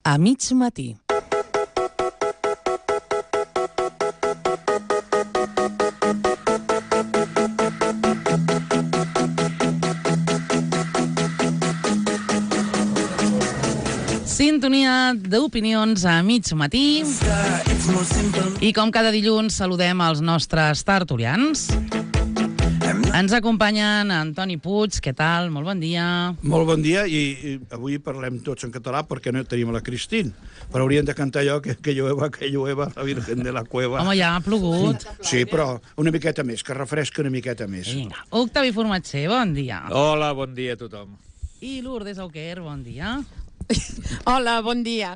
A mig matí. Sintonia d'opinions a mig matí. I com cada dilluns saludem els nostres tertulians. Ens acompanyen Antoni Puig, què tal? Molt bon dia. Molt bon dia, i avui parlem tots en català perquè no tenim la Cristín, però hauríem de cantar allò que llueva la Virgen de la Cueva. Home, ja ha plogut. Sí, però una miqueta més, que refresca una miqueta més. Vinga. Octavi Formatger, bon dia. Hola, bon dia a tothom. I Lourdes Auquer, bon dia. Hola, bon dia.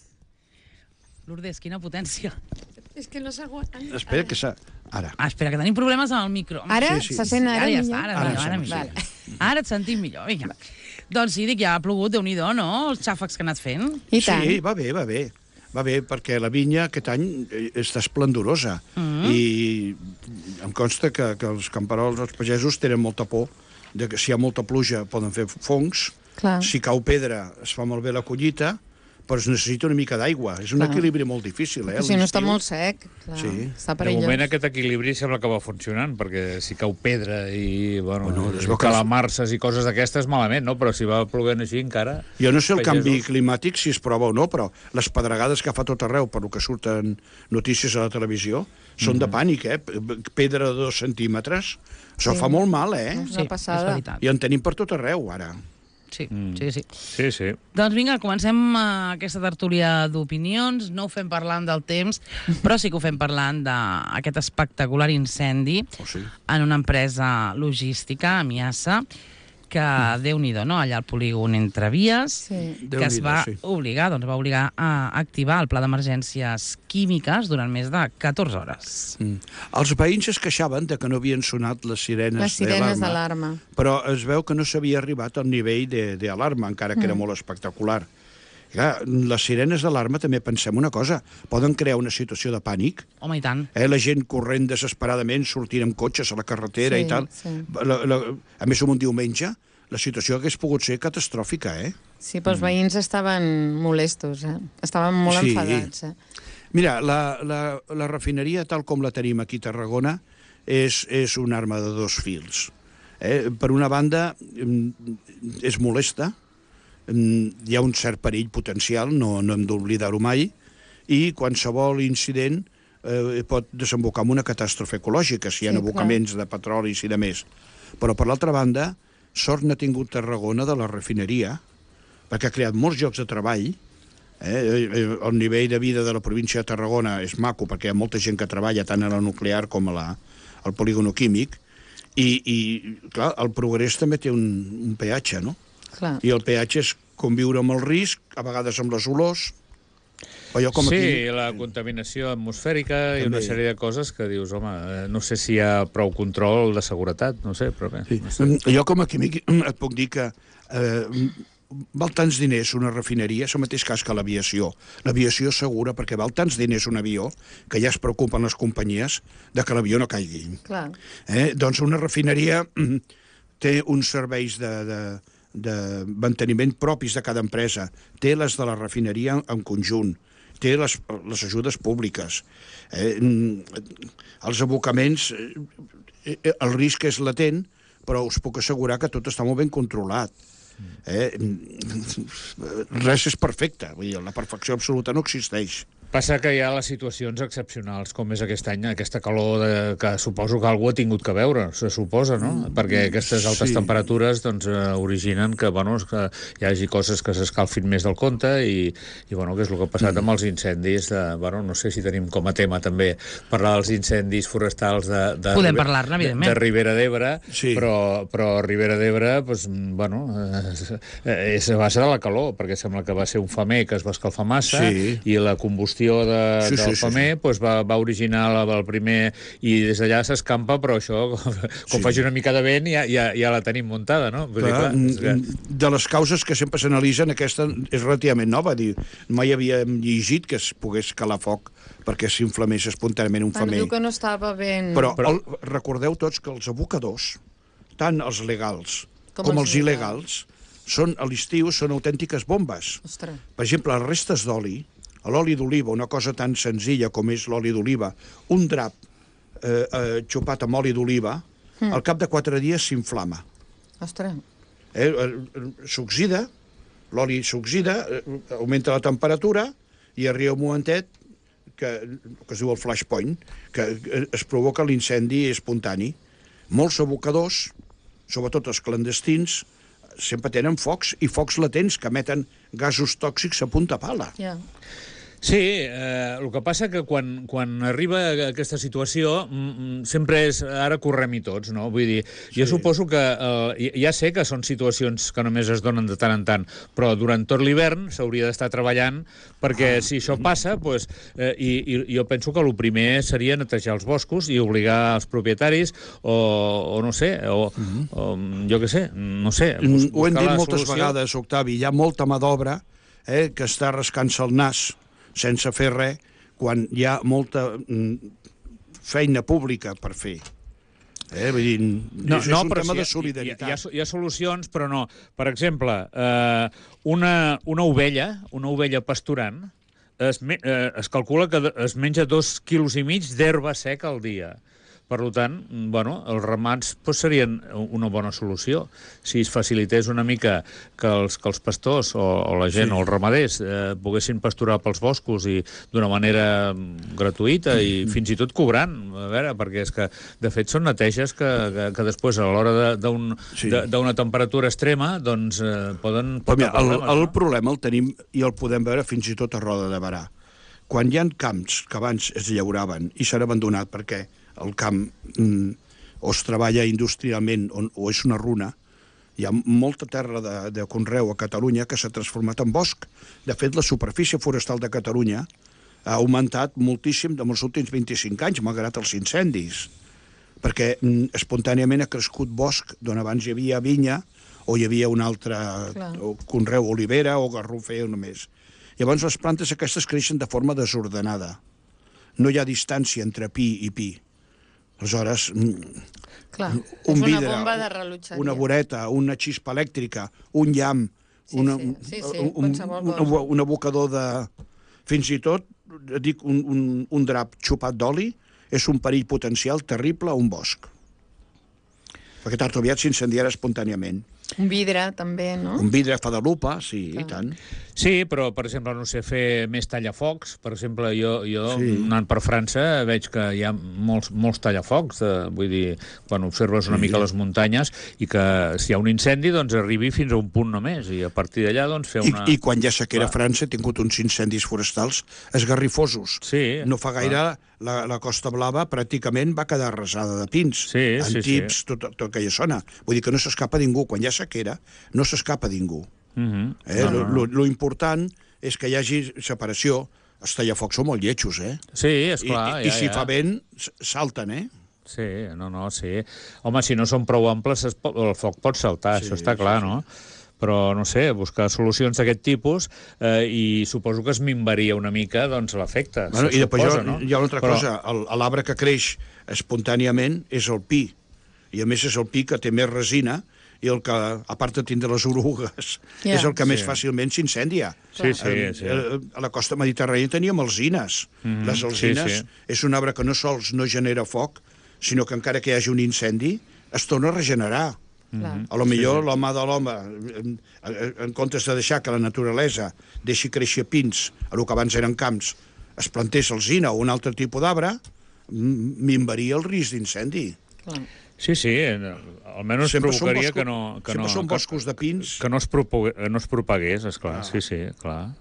Lourdes, quina potència. És que no s'aguanta. Espera, que s'ha... Ara. Espera, que tenim problemes amb el micro. Ara? Sí. Se sent ara Ara ja millor? està, ara millor. Ara et sentim millor, vinga. Doncs sí, dic, ja ha plogut, Déu-n'hi-do, no? Els xàfecs que ha anat fent. I tant. Sí, va bé. Va bé, perquè la vinya aquest any està esplendorosa. I em consta que els camperols, els pagesos, tenen molta por de que si hi ha molta pluja poden fer fongs. Clar. Si cau pedra es fa molt bé la collita, però es necessita una mica d'aigua. És un equilibri molt difícil, Però si no està molt sec, clar, Sí. està De perillós. moment aquest equilibri sembla que va funcionant, perquè si cau pedra i Bueno, es veu que calamarses i coses d'aquestes malament, no? Però si va ploguent així encara... Jo no sé el pagesos. canvi climàtic, si es prova o no, però les pedregades que fa tot arreu, per lo que surten notícies a la televisió, són de pànic, eh? Pedra de 2 centímetres. Això fa molt mal, eh? És una passada. és veritat. I en tenim per tot arreu, ara. Sí. Sí. Doncs vinga, comencem aquesta tertúlia d'opinions. No ho fem parlant del temps, però sí que ho fem parlant d'aquest espectacular incendi Sí. en una empresa logística, a Miassa, que Déu-n'hi-do, no? Allà al polígon entre vies, Sí. que es va sí. obligar a activar el pla d'emergències químiques durant més de 14 hores. Els veïns es queixaven de que no havien sonat les sirenes d'alarma. però es veu que no s'havia arribat al nivell d'alarma, encara que era molt espectacular. I clar, les sirenes d'alarma, també pensem una cosa, poden crear una situació de pànic. Home, i tant. La gent corrent desesperadament, sortint amb cotxes a la carretera Sí, i tal. sí. A més, som un diumenge, la situació hagués pogut ser catastròfica, eh? Sí, però els veïns estaven molestos, estaven molt Sí. enfadats. Mira, la refineria, tal com la tenim aquí a Tarragona, és una arma de 2 fils. Per una banda, és molesta, hi ha un cert perill potencial, no hem d'oblidar-ho mai, i qualsevol incident pot desembocar en una catàstrofe ecològica, si hi ha Sí, abocaments de petrolis i de més. Però, per l'altra banda, sort n'ha tingut Tarragona de la refineria, perquè ha creat molts llocs de treball. El nivell de vida de la província de Tarragona és maco, perquè hi ha molta gent que treballa tant a la nuclear com al polígono químic, i clar, el progrés també té un peatge, no? Clar. I el peatge és conviure amb el risc, a vegades amb les olors, però jo com aquí... Sí, la contaminació atmosfèrica i una També. sèrie de coses que dius, home, no sé si hi ha prou control de seguretat, no sé, però bé. Sí. No sé. Jo com a químic et puc dir que val tants diners una refineria, és el mateix cas que l'aviació. L'aviació és segura perquè val tants diners un avió que ja es preocupen les companyies de que l'avió no caigui. Clar. Doncs una refineria té uns serveis de manteniment propis de cada empresa, té les de la refineria en conjunt, té les ajudes públiques. Els abocaments, el risc és latent, però us puc assegurar que tot està molt ben controlat. Res és perfecte, vull dir, la perfecció absoluta no existeix. Passa que hi ha les situacions excepcionals, com és aquest any, aquesta calor que suposo que algú ha tingut que veure, se suposa, no? Perquè aquestes altes temperatures doncs, originen que, bueno, que hi hagi coses que s'escalfin més del compte i bueno, que és el que ha passat amb els incendis. Bueno, no sé si tenim com a tema també parlar dels incendis forestals Podem parlar-ne, evidentment. de Ribera d'Ebre, Sí. però Ribera d'Ebre, doncs, bueno, és a base de la calor, perquè sembla que va ser un femer que es va escalfar massa i la combustió del femer doncs va originar el primer i des d'allà s'escampa, però això com faci una mica de vent ja la tenim muntada, no? Vull dir, clar, de les causes que sempre s'analitzen, aquesta és relativament nova. Mai havíem llegit que es pogués calar foc perquè s'inflamés espontàniament un femer. Diu que no estava ben... Però recordeu tots que els abocadors, tant els legals com els il·legals, a l'estiu són autèntiques bombes. Ostres. Per exemple, les restes d'oli, l'oli d'oliva, una cosa tan senzilla com és l'oli d'oliva, un drap xupat amb oli d'oliva, al cap de 4 dies s'inflama. Ostres. S'oxida, l'oli s'oxida, augmenta la temperatura i arriba un momentet que es diu el flashpoint, que es provoca l'incendi espontani. Molts abocadors, sobretot els clandestins, sempre tenen focs i focs latents que emeten gasos tòxics a punta pala. Ja. Sí, el que passa que quan arriba aquesta situació sempre és ara correm-hi tots, no? Vull dir, jo suposo que ja sé que són situacions que només es donen de tant en tant, però durant tot l'hivern s'hauria d'estar treballant perquè si això passa, doncs, i jo penso que el primer seria netejar els boscos i obligar els propietaris o no sé, o jo què sé, no sé. Ho hem dit moltes vegades, Octavi, hi ha molta mà d'obra que està rascant-se el nas sense fer res, quan hi ha molta feina pública per fer. Vull dir, és un tema de solidaritat. Hi ha solucions, però no. Per exemple, una ovella pasturant, es calcula que es menja 2,5 quilos d'herba seca al dia. Per tant, els ramats serien una bona solució. Si es facilités una mica que els pastors o la gent o els ramaders poguessin pasturar pels boscos i d'una manera gratuïta i fins i tot cobrant, a veure, perquè és que, de fet, són neteges que després, a l'hora d'una temperatura extrema, doncs poden portar problemes. El problema el tenim i el podem veure fins i tot a Roda de Berà. Quan hi ha camps que abans es llauraven i s'han abandonat perquè el camp o es treballa industrialment o és una runa, hi ha molta terra de conreu a Catalunya que s'ha transformat en bosc. De fet, la superfície forestal de Catalunya ha augmentat moltíssim en els últims 25 anys, malgrat els incendis, perquè espontàniament ha crescut bosc d'on abans hi havia vinya o hi havia un altre conreu, olivera o garrofer o només. Llavors, les plantes aquestes creixen de forma desordenada. No hi ha distància entre pi i pi. Aleshores, un vidre, una voreta, una xispa elèctrica, un llamp, un abocador de... Fins i tot, dic, un drap xupat d'oli és un perill potencial terrible a un bosc. Perquè tard o aviat s'incendiarà espontàniament. Un vidre, també, no? Un vidre fa de lupa, sí, i tant. Sí, però, per exemple, no sé, fer més tallafocs. Per exemple, jo anant per França, veig que hi ha molts tallafocs. Vull dir, quan observes una mica les muntanyes i que si hi ha un incendi, doncs arribi fins a un punt només. I a partir d'allà, doncs, fer una... I quan hi ha sequera a França, he tingut uns incendis forestals esgarrifosos. Sí. No fa gaire, la Costa Blava pràcticament va quedar arrasada de pins. Antips, tot aquella zona. Vull dir que no s'escapa ningú. Quan hi ha sequera, no s'escapa ningú. Lo important és que hi hagi separació. Els tallafocs són molt lletjos, Sí, esclar. I si fa vent, salten, Sí, sí. Home, si no són prou amples, el foc pot saltar, això està clar, no? Però, no sé, buscar solucions d'aquest tipus i suposo que es minvaria una mica l'efecte. I després hi ha una altra cosa. L'arbre que creix espontàniament és el pi. I a més és el pi que té més resina i el que, a part de tindre les orugues, és el que més fàcilment s'incendia. Sí. A la costa mediterrània teníem alzines. Les alzines és un arbre que no sols no genera foc, sinó que encara que hi hagi un incendi, es torna a regenerar. A lo millor l'home de l'home, en comptes de deixar que la naturalesa deixi créixer pins, a lo que abans eren camps, es plantés alzina o un altre tipus d'arbre, minvaria el risc d'incendi. Sí, almenys provocaria que no... Sempre són boscos de pins. Que no es propagués, esclar. Sí, clar.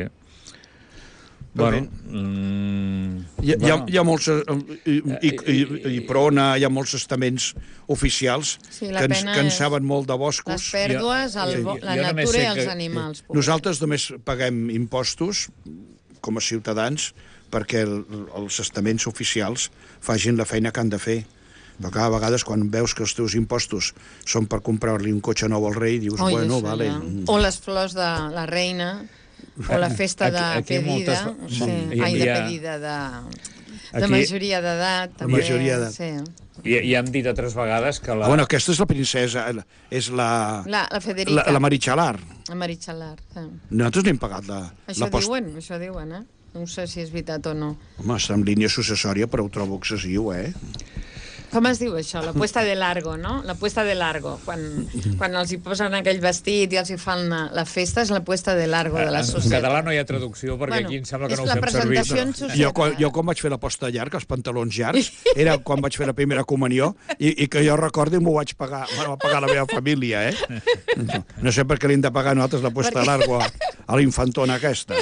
Bueno, hi ha molts... I Prona, hi ha molts estaments oficials que en saben molt de boscos. Les pèrdues, la natura i els animals. Nosaltres només paguem impostos, com a ciutadans, perquè els estaments oficials facin la feina que han de fer. Però cada vegades quan veus que els teus impostos són per comprar-li un cotxe nou al rei, dius, bueno, vale. O les flors de la reina, o la festa de pedida. De majoria d'edat, també. De majoria d'edat. Sí. I hem dit altres vegades que Bueno, aquesta és la princesa, és la Federica. La Meritxalar. La Meritxalar, sí. Nosaltres n'hem pagat Això diuen, eh? No sé si és veritat o no. Home, està en línia successòria, però ho trobo excessiu, eh? Com es diu això? La puesta de largo, no? La puesta de largo. Quan els hi posen aquell vestit i els hi fan la festa, és la puesta de largo de la societat. En català no hi ha traducció, perquè aquí em sembla que no ho fem servir. És la presentació en societat. Jo quan vaig fer la posta llarga, els pantalons llargs, era quan vaig fer la primera comunió, i que jo recordo m'ho vaig pagar, va pagar la meva família, eh? No sé per què li hem de pagar nosaltres la posta largo a l'infantona aquesta.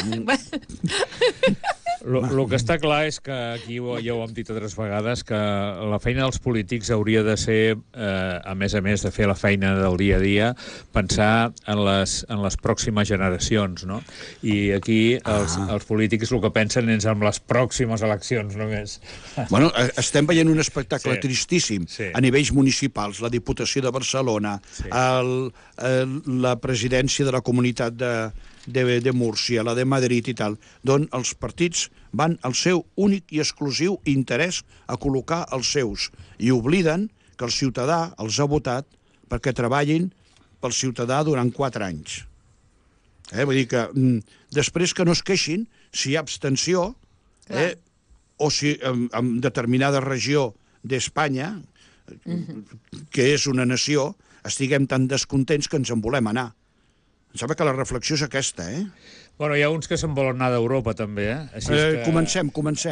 El que està clar és que aquí ja ho hem dit altres vegades, que la feina dels polítics hauria de ser, a més de fer la feina del dia a dia, pensar en les pròximes generacions, no? I aquí els polítics el que pensen és en les pròximes eleccions, només. Bueno, estem veient un espectacle tristíssim a nivells municipals, la Diputació de Barcelona, la presidència de la Comunitat de Múrcia, la de Madrid i tal, d'on els partits van al seu únic i exclusiu interès a col·locar els seus i obliden que el ciutadà els ha votat perquè treballin pel ciutadà durant 4 anys. Vull dir que després que no es queixin si hi ha abstenció o si en determinada regió d'Espanya, que és una nació, estiguem tan descontents que ens en volem anar. Em sembla que la reflexió és aquesta, Bueno, hi ha uns que se'n volen anar d'Europa, també, Comencem.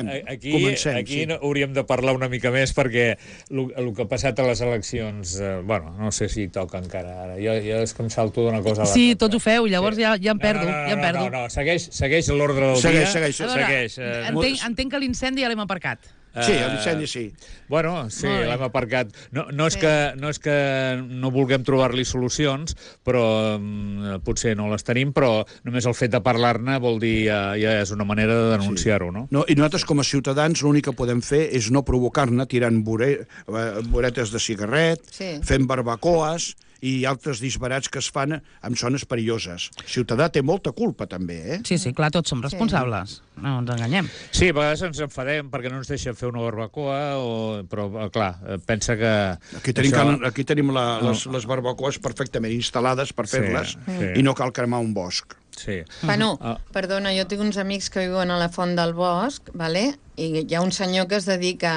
Aquí hauríem de parlar una mica més, perquè el que ha passat a les eleccions, bueno, no sé si toca encara ara. Jo és que em salto d'una cosa a l'altra. Sí, tots ho feu, llavors ja em perdo. No, segueix l'ordre del dia. Segueix. Entenc que l'incendi ja l'hem aparcat. Sí, l'incendi sí. Bueno, sí, l'hem aparcat. No és que no vulguem trobar-li solucions, però potser no les tenim, però només el fet de parlar-ne vol dir ja és una manera de denunciar-ho, no? I nosaltres, com a ciutadans, l'únic que podem fer és no provocar-ne tirant voretes de cigarret, fent barbacoes i altres disbarats que es fan en zones perilloses. El ciutadà té molta culpa, també, Sí, clar, tots som responsables. No ens enganyem. Sí, a vegades ens enfadem perquè no ens deixen fer una barbacoa, però, clar, pensa que... Aquí tenim les barbacoes perfectament instal·lades per fer-les i no cal cremar un bosc. Sí. Bueno, perdona, jo tinc uns amics que viuen a la Font del Bosc, i hi ha un senyor que es dedica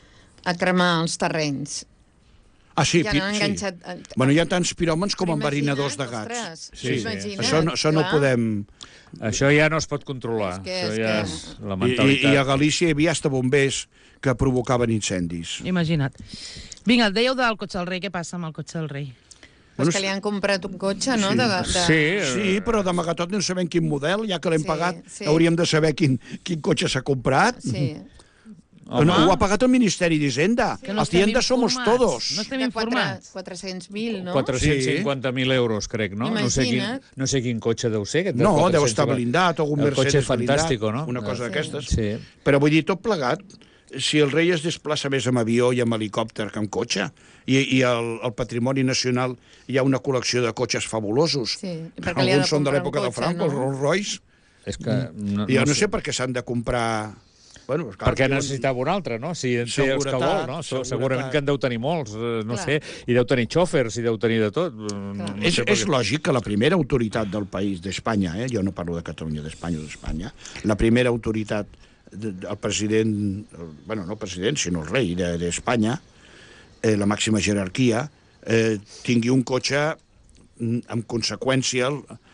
a cremar els terrenys. Sí. Enganxat... Bueno, hi ha tants piròmens com enverinadors de gats. Sí. Això no podem... Això ja no es pot controlar. Això ja és la mentalitat. I a Galícia hi havia hasta bombers que provocaven incendis. Imagina't. Vinga, dèieu del cotxe del rei. Què passa amb el cotxe del rei? Pues que li han comprat un cotxe, no? Sí, però d'amagat no sabem quin model, ja que l'hem pagat, hauríem de saber quin cotxe s'ha comprat. Sí. Ho ha pagat el Ministeri d'Hisenda. Hacienda somos todos. No estem informats. 400.000, no? 450.000 euros, crec, no? Imagina't. No sé quin cotxe deu ser. No, deu estar blindat, algun Mercedes blindat. No? Una cosa d'aquestes. Sí. Però vull dir, tot plegat, si el rei es desplaça més amb avió i amb helicòpter que amb cotxe, i al Patrimoni Nacional hi ha una col·lecció de cotxes fabulosos, alguns són de l'època de Franco, els Rolls Royce, jo no sé per què s'han de comprar... Bueno, perquè necessitava un altre, no? Si en té els que vol, no? Segurament que en deu tenir molts, no sé, i deu tenir xòfers, i deu tenir de tot. És lògic que la primera autoritat del país d'Espanya, jo no parlo de Catalunya, d'Espanya, la primera autoritat, el president, bueno, no el president, sinó el rei d'Espanya, la màxima jerarquia, tingui un cotxe en conseqüència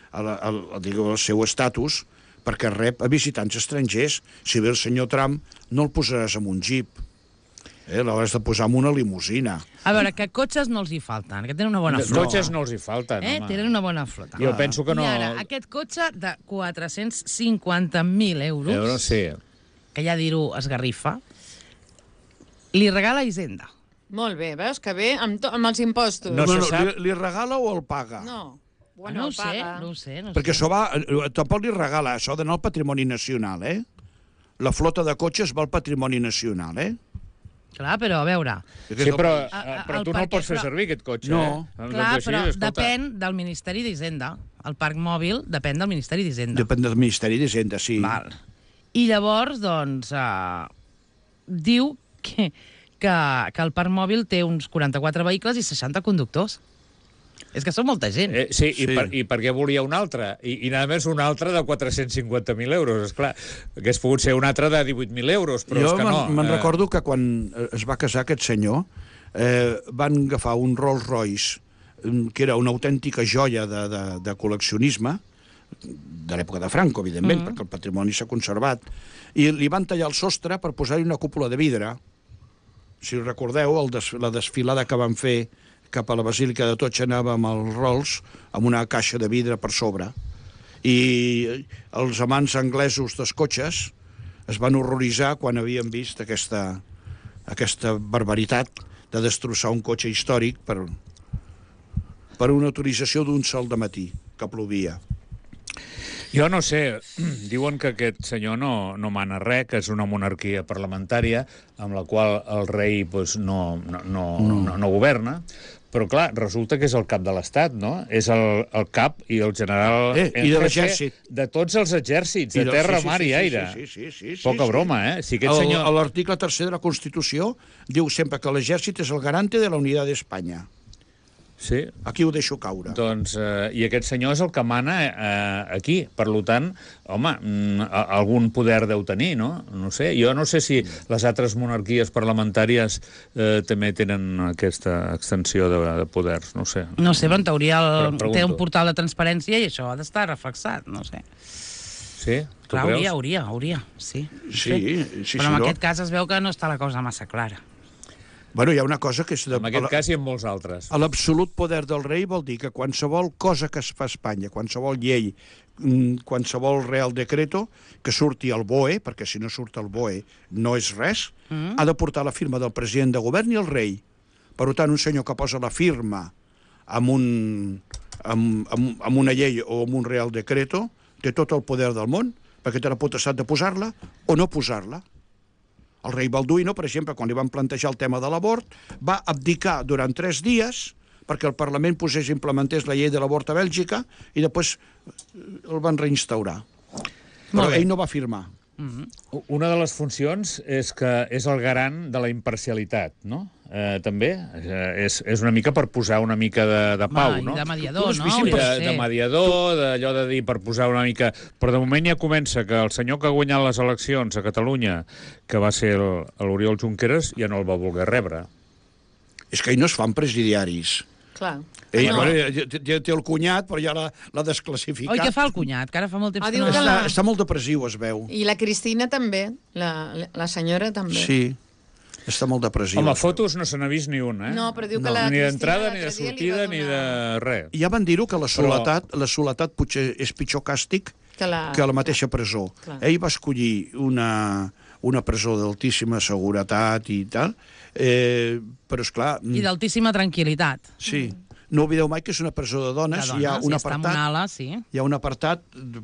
al seu estatus, perquè rep a visitants estrangers. Si ve el senyor Trump, no el posaràs en un jeep. L'hauràs de posar en una limusina. A veure, que cotxes no els hi falten, que tenen una bona flota. Cotxes no els hi falten, home. Tenen una bona flota. Jo penso que no... I ara, aquest cotxe de 450.000 euros, sí, que ja dir-ho esgarrifa, li regala Hisenda. Molt bé, veus que bé amb els impostos. No se sap. Li regala o el paga? No. Bueno, no ho sé. Perquè això va... Tampoc li regala, això d'anar al Patrimoni Nacional, La flota de cotxes va al Patrimoni Nacional, Clar, però a veure... Sí, però tu no el pots fer servir, aquest cotxe, No. Clar, però depèn del Ministeri d'Hisenda. El parc mòbil depèn del Ministeri d'Hisenda. Depèn del Ministeri d'Hisenda, sí. Val. I llavors, doncs, diu que el parc mòbil té uns 44 vehicles i 60 conductors. És que són molta gent. Sí. I per què volia un altre? I nada més un altre de 450.000 euros, esclar. Hagués pogut ser un altre de 18.000 euros, però és que no. Jo me'n recordo que quan es va casar aquest senyor van agafar un Rolls Royce, que era una autèntica joia de col·leccionisme, de l'època de Franco, evidentment, perquè el patrimoni s'ha conservat, i li van tallar el sostre per posar-hi una cúpula de vidre. Si recordeu, la desfilada que van fer cap a la Basílica de Totxa anava amb el Rolls, amb una caixa de vidre per sobre. I els amants anglesos dels cotxes es van horroritzar quan havien vist aquesta barbaritat de destrossar un cotxe històric per una autorització d'un sol de matí, que plovia. Jo no sé, diuen que aquest senyor no mana res, que és una monarquia parlamentària amb la qual el rei no governa, però clar, resulta que és el cap de l'Estat, no? És el cap i el general i de l'exèrcit. De tots els exèrcits, de terra, mar i aire. Sí. Poca broma, eh? Si aquest senyor... L'article 3 de la Constitució diu sempre que l'exèrcit és el garante de la unitat d'Espanya. Sí. Aquí ho deixo caure. Doncs, i aquest senyor és el que mana aquí. Per tant, home, algun poder deu tenir, no? No sé. Jo no sé si les altres monarquies parlamentàries també tenen aquesta extensió de poders, no sé. No sé, però en teoria té un portal de transparència i això ha d'estar reflexat, no sé. Sí? Tu clar, creus? hauria, sí. Sí, però en aquest cas es veu que no està la cosa massa clara. Bueno, hi ha una cosa que és... En aquest cas i en molts altres. L'absolut poder del rei vol dir que qualsevol cosa que es fa a Espanya, qualsevol llei, qualsevol real decreto, que surti al BOE, perquè si no surt al BOE no és res, ha de portar la firma del president de govern i el rei. Per tant, un senyor que posa la firma amb una llei o amb un real decreto té tot el poder del món, perquè té la potestat de posar-la o no posar-la. El rei Balduino, per exemple, quan li van plantejar el tema de l'abort, va abdicar durant 3 dies perquè el Parlament implementés la llei de l'abort a Bèlgica i després el van reinstaurar. Però ell no va firmar. Una de les funcions és que és el garant de la imparcialitat, no? També és una mica per posar una mica de pau, no? I de mediador, no? De mediador, d'allò de dir per posar una mica... Però de moment ja comença que el senyor que ha guanyat les eleccions a Catalunya, que va ser l'Oriol Junqueras, ja no el va voler rebre. És que ell no es fan presidiaris. Clar. Ell té el cunyat, però ja l'ha desclassificat. Oi, què fa el cunyat? Que ara fa molt temps que no... Està molt depressiu, es veu. I la Cristina també, la senyora també. Sí, està molt depressiu. Home, fotos no se n'ha vist ni una, eh? No, però diu que la ni Cristina... d'entrada, ni de sortida, ni de res. Ja van dir-ho que la soledat potser és pitjor càstig que la mateixa presó. Clar. Ell va escollir una presó d'altíssima seguretat i tal, però esclar... I d'altíssima tranquil·litat. Sí. No oblideu mai que és una presó de dones, hi ha un apartat... Està en una ala, sí. Hi ha un apartat,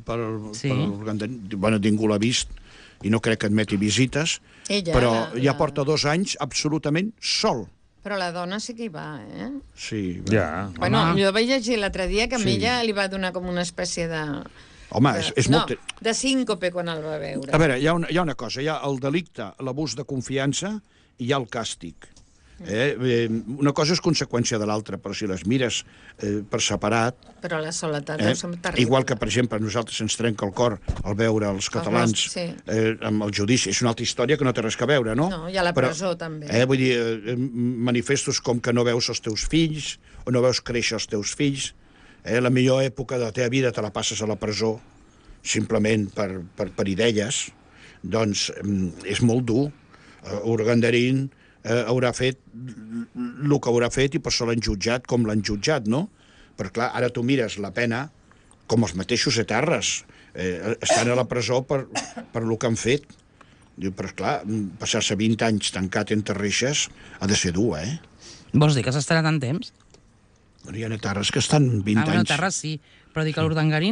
ningú l'ha vist, i no crec que admeti visites, però ja porta 2 anys absolutament sol. Però la dona sí que hi va, eh? Sí. Ja. Bueno, jo vaig llegir l'altre dia que a ella li va donar com una espècie de... Home, és molt... de síncope quan el va veure. A veure, hi ha una cosa, hi ha el delicte, l'abús de confiança, i hi ha el càstig. Una cosa és conseqüència de l'altra, però si les mires per separat... Però la soledat deu ser terrible. Igual que, per exemple, a nosaltres ens trenca el cor al veure els catalans amb el judici. És una altra història que no té res a veure, no? No, i a la presó també. Vull dir, manifestos com que no veus els teus fills o no veus créixer els teus fills. La millor època de la teva vida te la passes a la presó simplement per idees. Doncs és molt dur. Urdangarín haurà fet el que haurà fet i per això l'han jutjat com l'han jutjat, no? Però clar, ara tu mires la pena com els mateixos etarres. Estan a la presó per el que han fet. Diu, però clar, passar-se 20 anys tancat entre reixes ha de ser dur, eh? Vols dir que s'estarà tant temps? Hi ha etarres que estan 20 anys. Etarres sí, però dic que l'Urdangarín...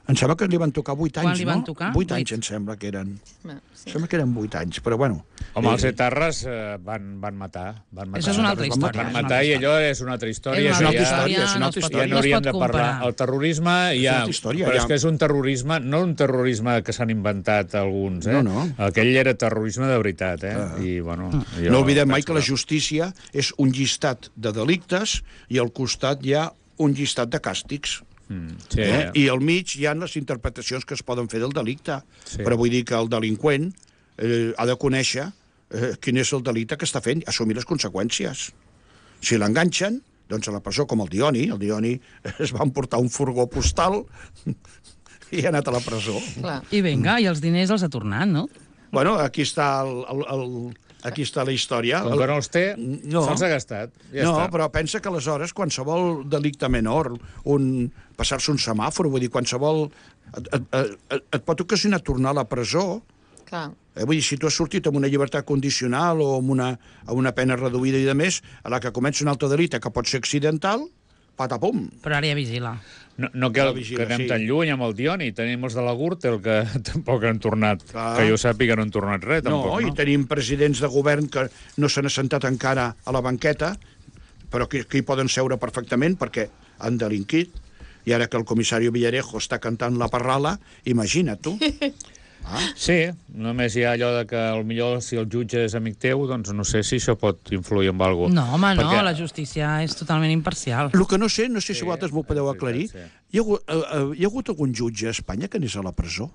Em sembla que li van tocar 8 anys, no? Quan li van tocar? 8 anys, em sembla que eren. Sí. Sembla que eren 8 anys, però bueno. Home, els etarres van matar. Això és una altra història. Van matar i allò és una altra història. És una altra història, és una no altra es pot- història. Ja no es n'hauríem pot de parlar. comparar. El terrorisme ja... una altra història, Però ja. és que és un terrorisme, no un terrorisme que s'han inventat alguns, eh? No. Aquell era terrorisme de veritat, eh? I, bueno, jo No oblidem mai penso que la justícia és un llistat de delictes i al costat hi ha un llistat de càstigs. Sí, I al mig hi ha les interpretacions que es poden fer del delicte. Sí. Però vull dir que el delinqüent ha de conèixer quin és el delicte que està fent i assumir les conseqüències. Si l'enganxen, doncs a la presó, com el Dioni es va emportar un furgó postal i ha anat a la presó. Clar. I vinga, i els diners els ha tornat, no? Bueno, aquí està aquí està la història. Com que no els té, No. se'ls ha gastat. Ja No, està. però pensa que aleshores qualsevol delicte menor, passar-se un semàfor, vull dir, qualsevol... Et pot ocasionar tornar a la presó. Clar. Vull dir, si tu has sortit amb una llibertat condicional o amb una pena reduïda i de més, a la que comença un altre delicte que pot ser accidental, patapum. Però ara ja vigila. No cal que anem tan lluny amb el Dioni. Tenim els de la Gürtel, que tampoc han tornat. Clar. Que jo sàpiga no han tornat res, tampoc. No, i tenim presidents de govern que no s'han assentat encara a la banqueta, però que hi poden seure perfectament perquè han delinquit. I ara que el comissari Villarejo està cantant la parrala, imagina't tu. Sí, només hi ha allò de que potser si el jutge és amic teu, doncs no sé si això pot influir en alguna cosa. No, home, no, la justícia és totalment imparcial. El que no sé si vosaltres m'ho podeu aclarir, sí. hi ha hagut algun jutge a Espanya que anés a la presó?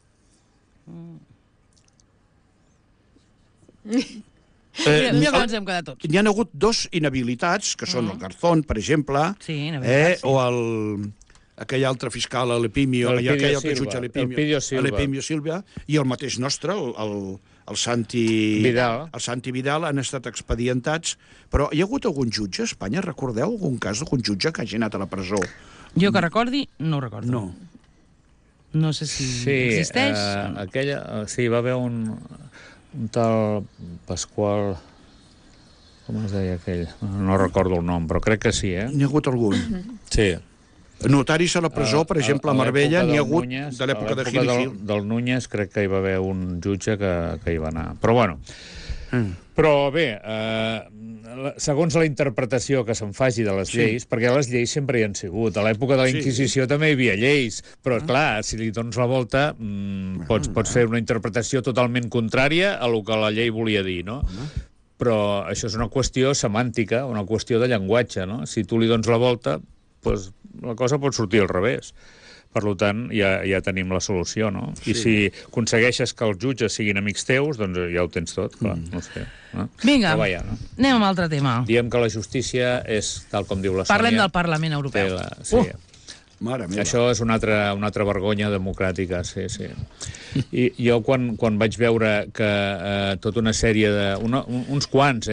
Mira com ens hem quedat tots. N'hi ha hagut 2 inhabilitats, que són el Garzón, per exemple, Sí, inhabilitats, sí. o aquell altre fiscal, l'Epimio, Elpidio aquell altre Silva, jutge, Elpidio Silva. l'Epimio Silva, i el mateix nostre, el Santi Vidal. El Santi Vidal han estat expedientats, però hi ha hagut algun jutge a Espanya? Recordeu algun cas d'algun jutge que hagi anat a la presó? Jo que recordi, no ho recordo. No. No sé si Sí, existeix. sí, va haver un tal Pasqual... Com es deia aquell? No recordo el nom, però crec que sí, eh? N'hi ha hagut algun. Sí. Notaris a la presó, per exemple, a Marbella, n'hi ha hagut Núñez, de l'època de a Gil i Gil. del Núñez crec que hi va haver un jutge que hi va anar. Però bueno, però bé, segons la interpretació que se'n faci de les lleis, perquè les lleis sempre hi han sigut. A l'època de la Inquisició també hi havia lleis, però clar, si li dones la volta pots fer una interpretació totalment contrària a lo que la llei volia dir, no? Però això és una qüestió semàntica, una qüestió de llenguatge, no? Si tu li dones la volta, doncs la cosa pot sortir al revés. Per tant, ja tenim la solució, no? I si aconsegueixes que els jutges siguin amics teus, doncs ja ho tens tot, clar, no sé. No? Vinga, Però vaja, no? anem a un altre tema. Diem que la justícia és, tal com diu la Sònia... Parlem del Parlament Europeu. Sí. Mare meva. Això és una altra vergonya democràtica, sí. I jo quan vaig veure que tota una sèrie de... uns quants,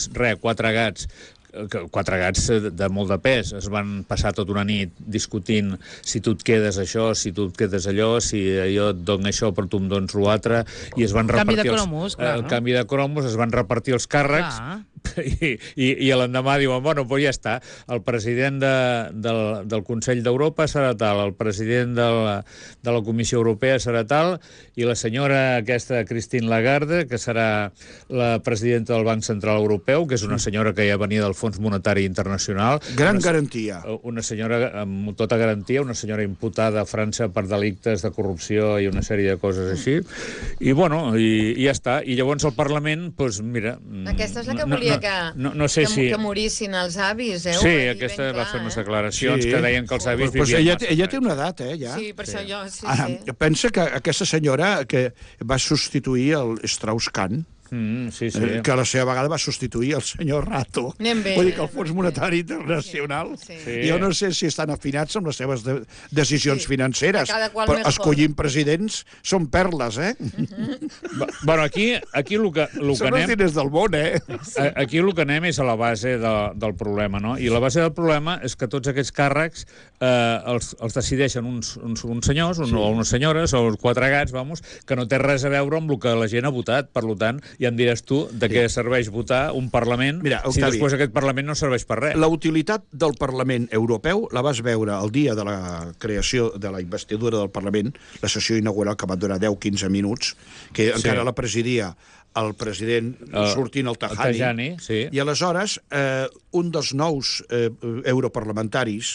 quatre gats de molt de pes, es van passar tota una nit discutint si tu et quedes això, si tu et quedes allò, si jo et dono això però tu em dones l'altre, i es van repartir... Canvi de cromos, clar, no? El canvi de cromos, es van repartir els càrrecs, Clar. i l'endemà diuen, bueno, doncs ja està, el president del Consell d'Europa serà tal, el president de la Comissió Europea serà tal, i la senyora aquesta, Christine Lagarde, que serà la presidenta del Banc Central Europeu, que és una senyora que ja venia del Fons Monetari Internacional. Gran garantia. Una senyora amb tota garantia, una senyora imputada a França per delictes de corrupció i una sèrie de coses així. I, bueno, i ja està. I llavors el Parlament, doncs, mira... Aquesta és la que volia no sé si... que morissin els avis, eh? Sí, aquesta va fer unes declaracions que deien que els avis Però vivien massa. ella té una edat, ja. Sí, per això jo... Sí. Pensa que aquesta senyora que va substituir el Strauss-Kahn, Sí. que a la seva vegada va substituir el senyor Rato. Anem bé. Vull dir que el Fons Monetari Internacional, Sí. jo no sé si estan afinats amb les seves decisions financeres, Cada qual però mejor. escollint presidents són perles, Bueno, aquí el que Són els anem... diners del món, Aquí el que anem és a la base del problema, no? I la base del problema és que tots aquests càrrecs els decideixen uns senyors, o unes senyores, o uns quatre gats, que no té res a veure amb el que la gent ha votat. Per tant, i em diràs tu de què serveix votar un Parlament si després aquest Parlament no serveix per res. La utilitat del Parlament Europeu la vas veure el dia de la creació de la investidura del Parlament, la sessió inaugural que va durar 10-15 minuts, que encara la presidia el president sortint al Tajani, i aleshores un dels nous europarlamentaris,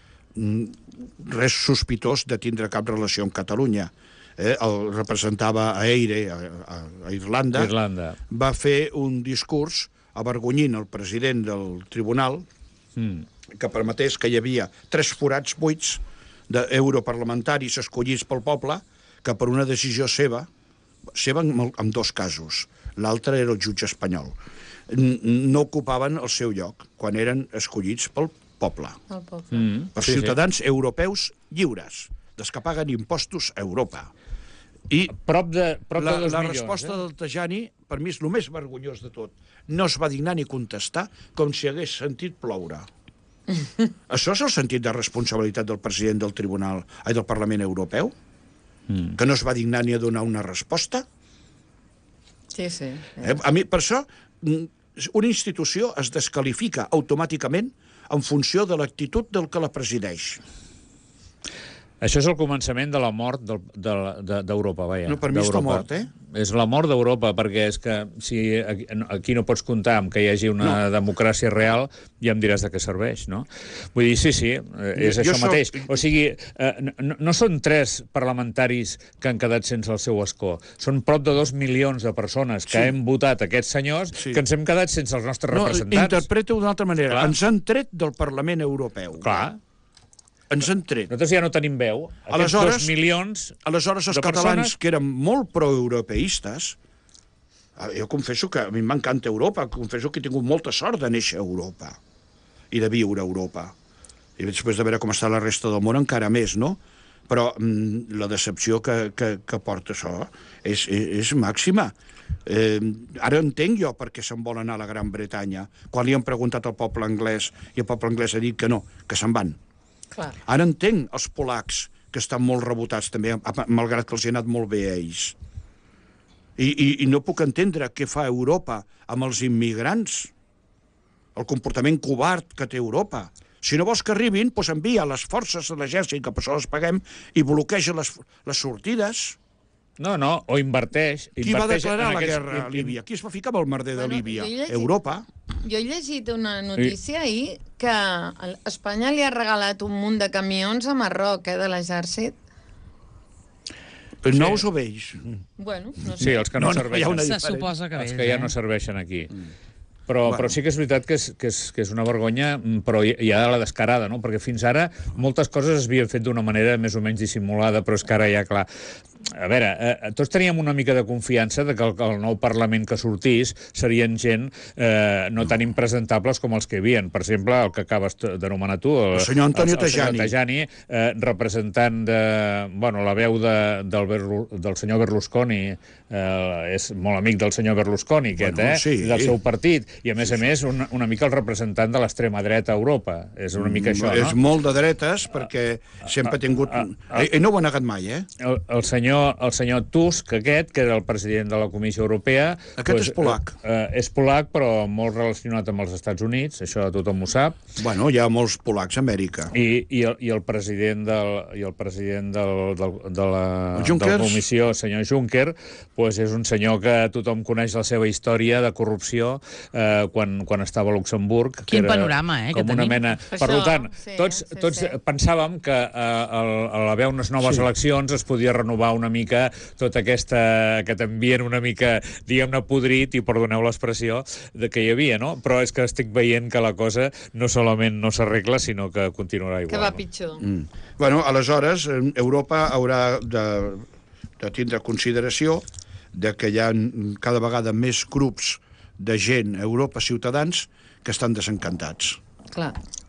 res sospitós de tindre cap relació amb Catalunya, el representava a Eire, a Irlanda, va fer un discurs avergonyint el president del tribunal que permetés que hi havia 3 forats buits d'europarlamentaris escollits pel poble que per una decisió seva en 2 casos, l'altre era el jutge espanyol, no ocupaven el seu lloc quan eren escollits pel poble. Per ciutadans europeus lliures, dels que paguen impostos a Europa. I prop de 2 milions. La resposta del Tajani, per mi, és el més vergonyós de tot. No es va dignar ni contestar com si hagués sentit ploure. Això és el sentit de responsabilitat del president del del Parlament Europeu? Que no es va dignar ni a donar una resposta? Sí. A mi, per això, una institució es desqualifica automàticament en funció de l'actitud del que la presideix. Això és el començament de la mort d'Europa, vaja. No, per mi és la mort, És la mort d'Europa, perquè és que si aquí no pots comptar amb que hi hagi una democràcia real, ja em diràs de què serveix, no? Vull dir, sí, és això mateix. O sigui, no són 3 parlamentaris que han quedat sense el seu escó. Són prop de 2 milions de persones que hem votat aquests senyors que ens hem quedat sense els nostres representants. Interpreto d'una altra manera. Ens han tret del Parlament Europeu. Clar. Ens han tret. Nosaltres ja no tenim veu. Aquests 2 milions de persones... Aleshores, els catalans, que eren molt proeuropeistes, jo confesso que a mi m'encanta Europa, confesso que he tingut molta sort de néixer a Europa i de viure a Europa. I després de veure com està la resta del món, encara més, no? Però la decepció que porta això és màxima. Ara entenc jo per què se'n vol anar a la Gran Bretanya, quan li han preguntat al poble anglès i el poble anglès ha dit que no, que se'n van. Ara entenc els polacs, que estan molt rebotats també, malgrat que els hi ha anat molt bé a ells. I no puc entendre què fa Europa amb els immigrants, el comportament covard que té Europa. Si no vols que arribin, doncs envia les forces de l'exèrcit, que per això les paguem, i bloqueja les sortides. No, o inverteix. Qui va declarar la guerra a Líbia? Qui es va ficar amb el merder de Líbia? Europa. Jo he llegit una notícia ahir que Espanya li ha regalat un munt de camions a Marroc, de l'exèrcit. Nous o vells? Bueno, no sé. Sí, els que no serveixen. Se suposa que els que ja no serveixen aquí. Però sí que és veritat que és una vergonya, però ja de la descarada, no? Perquè fins ara moltes coses es havien fet d'una manera més o menys dissimulada, però és que ara ja, clar... A veure, tots teníem una mica de confiança de que el nou Parlament que sortís serien gent no tan impresentables com els que hi havia. Per exemple, el que acabes d'anomenar tu, el senyor Antonio Tajani, representant de... Bueno, la veu del senyor Berlusconi, és molt amic del senyor Berlusconi, aquest, del seu partit, i a més una mica el representant de l'extrema dreta a Europa. És una mica això, no? És molt de dretes, perquè sempre ha tingut... No ho ha negat mai, El senyor Tusk, aquest, que era el president de la Comissió Europea... Aquest és polac. És polac, però molt relacionat amb els Estats Units, això tothom ho sap. Bueno, hi ha molts polacs a Amèrica. I el president de la Comissió, senyor Juncker, és un senyor que tothom coneix la seva història de corrupció quan estava a Luxemburg. Quin panorama, que tenim. Per tant, tots pensàvem que a l'haver unes noves eleccions es podia renovar una mica tot aquest ambient una mica, diguem-ne, podrit, i perdoneu l'expressió, que hi havia, no? Però és que estic veient que la cosa no solament no s'arregla, sinó que continuarà igual. Que va pitjor. Bueno, aleshores, Europa haurà de tindre consideració de que hi ha cada vegada més grups de gent a Europa, ciutadans, que estan desencantats. Clar.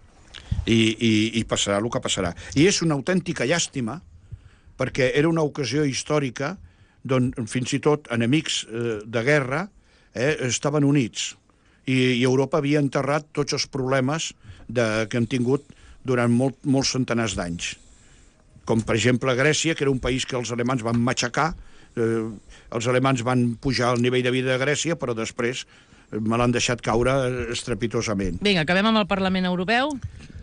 I passarà el que passarà. I és una autèntica llàstima, perquè era una ocasió històrica d'on fins i tot enemics de guerra estaven units. I Europa havia enterrat tots els problemes que han tingut durant molts centenars d'anys. Com, per exemple, Grècia, que era un país que els alemans van matxacar Els alemans van pujar el nivell de vida de Grècia, però després me l'han deixat caure estrepitosament. Vinga, acabem amb el Parlament Europeu.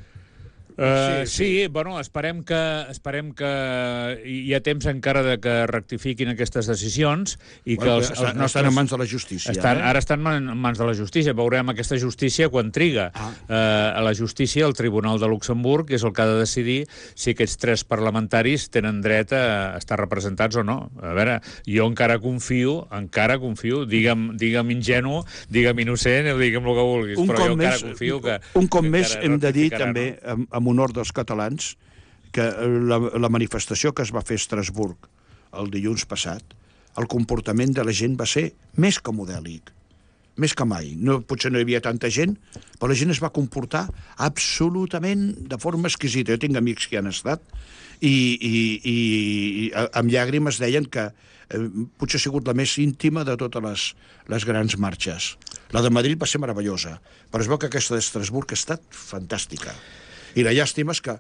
Sí, bueno, esperem que hi ha temps encara de que rectifiquin aquestes decisions i que els nostres... Estan en mans de la justícia. Ara estan en mans de la justícia. Veurem aquesta justícia quan triga. A la justícia, el Tribunal de Luxemburg és el que ha de decidir si aquests 3 parlamentaris tenen dret a estar representats o no. A veure, jo encara confio, digue'm ingenu, digue'm innocent, digue'm el que vulguis, però jo encara confio que... Un cop més hem de dir també, amb honor dels catalans, que la manifestació que es va fer a Estrasburg el dilluns passat, el comportament de la gent va ser més que modèlic, més que mai. Potser no hi havia tanta gent, però la gent es va comportar absolutament de forma exquisita. Jo tinc amics que han estat i amb llàgrimes deien que potser ha sigut la més íntima de totes les grans marxes. La de Madrid va ser meravellosa, però es veu que aquesta d'Estrasburg ha estat fantàstica. I la llàstima és que...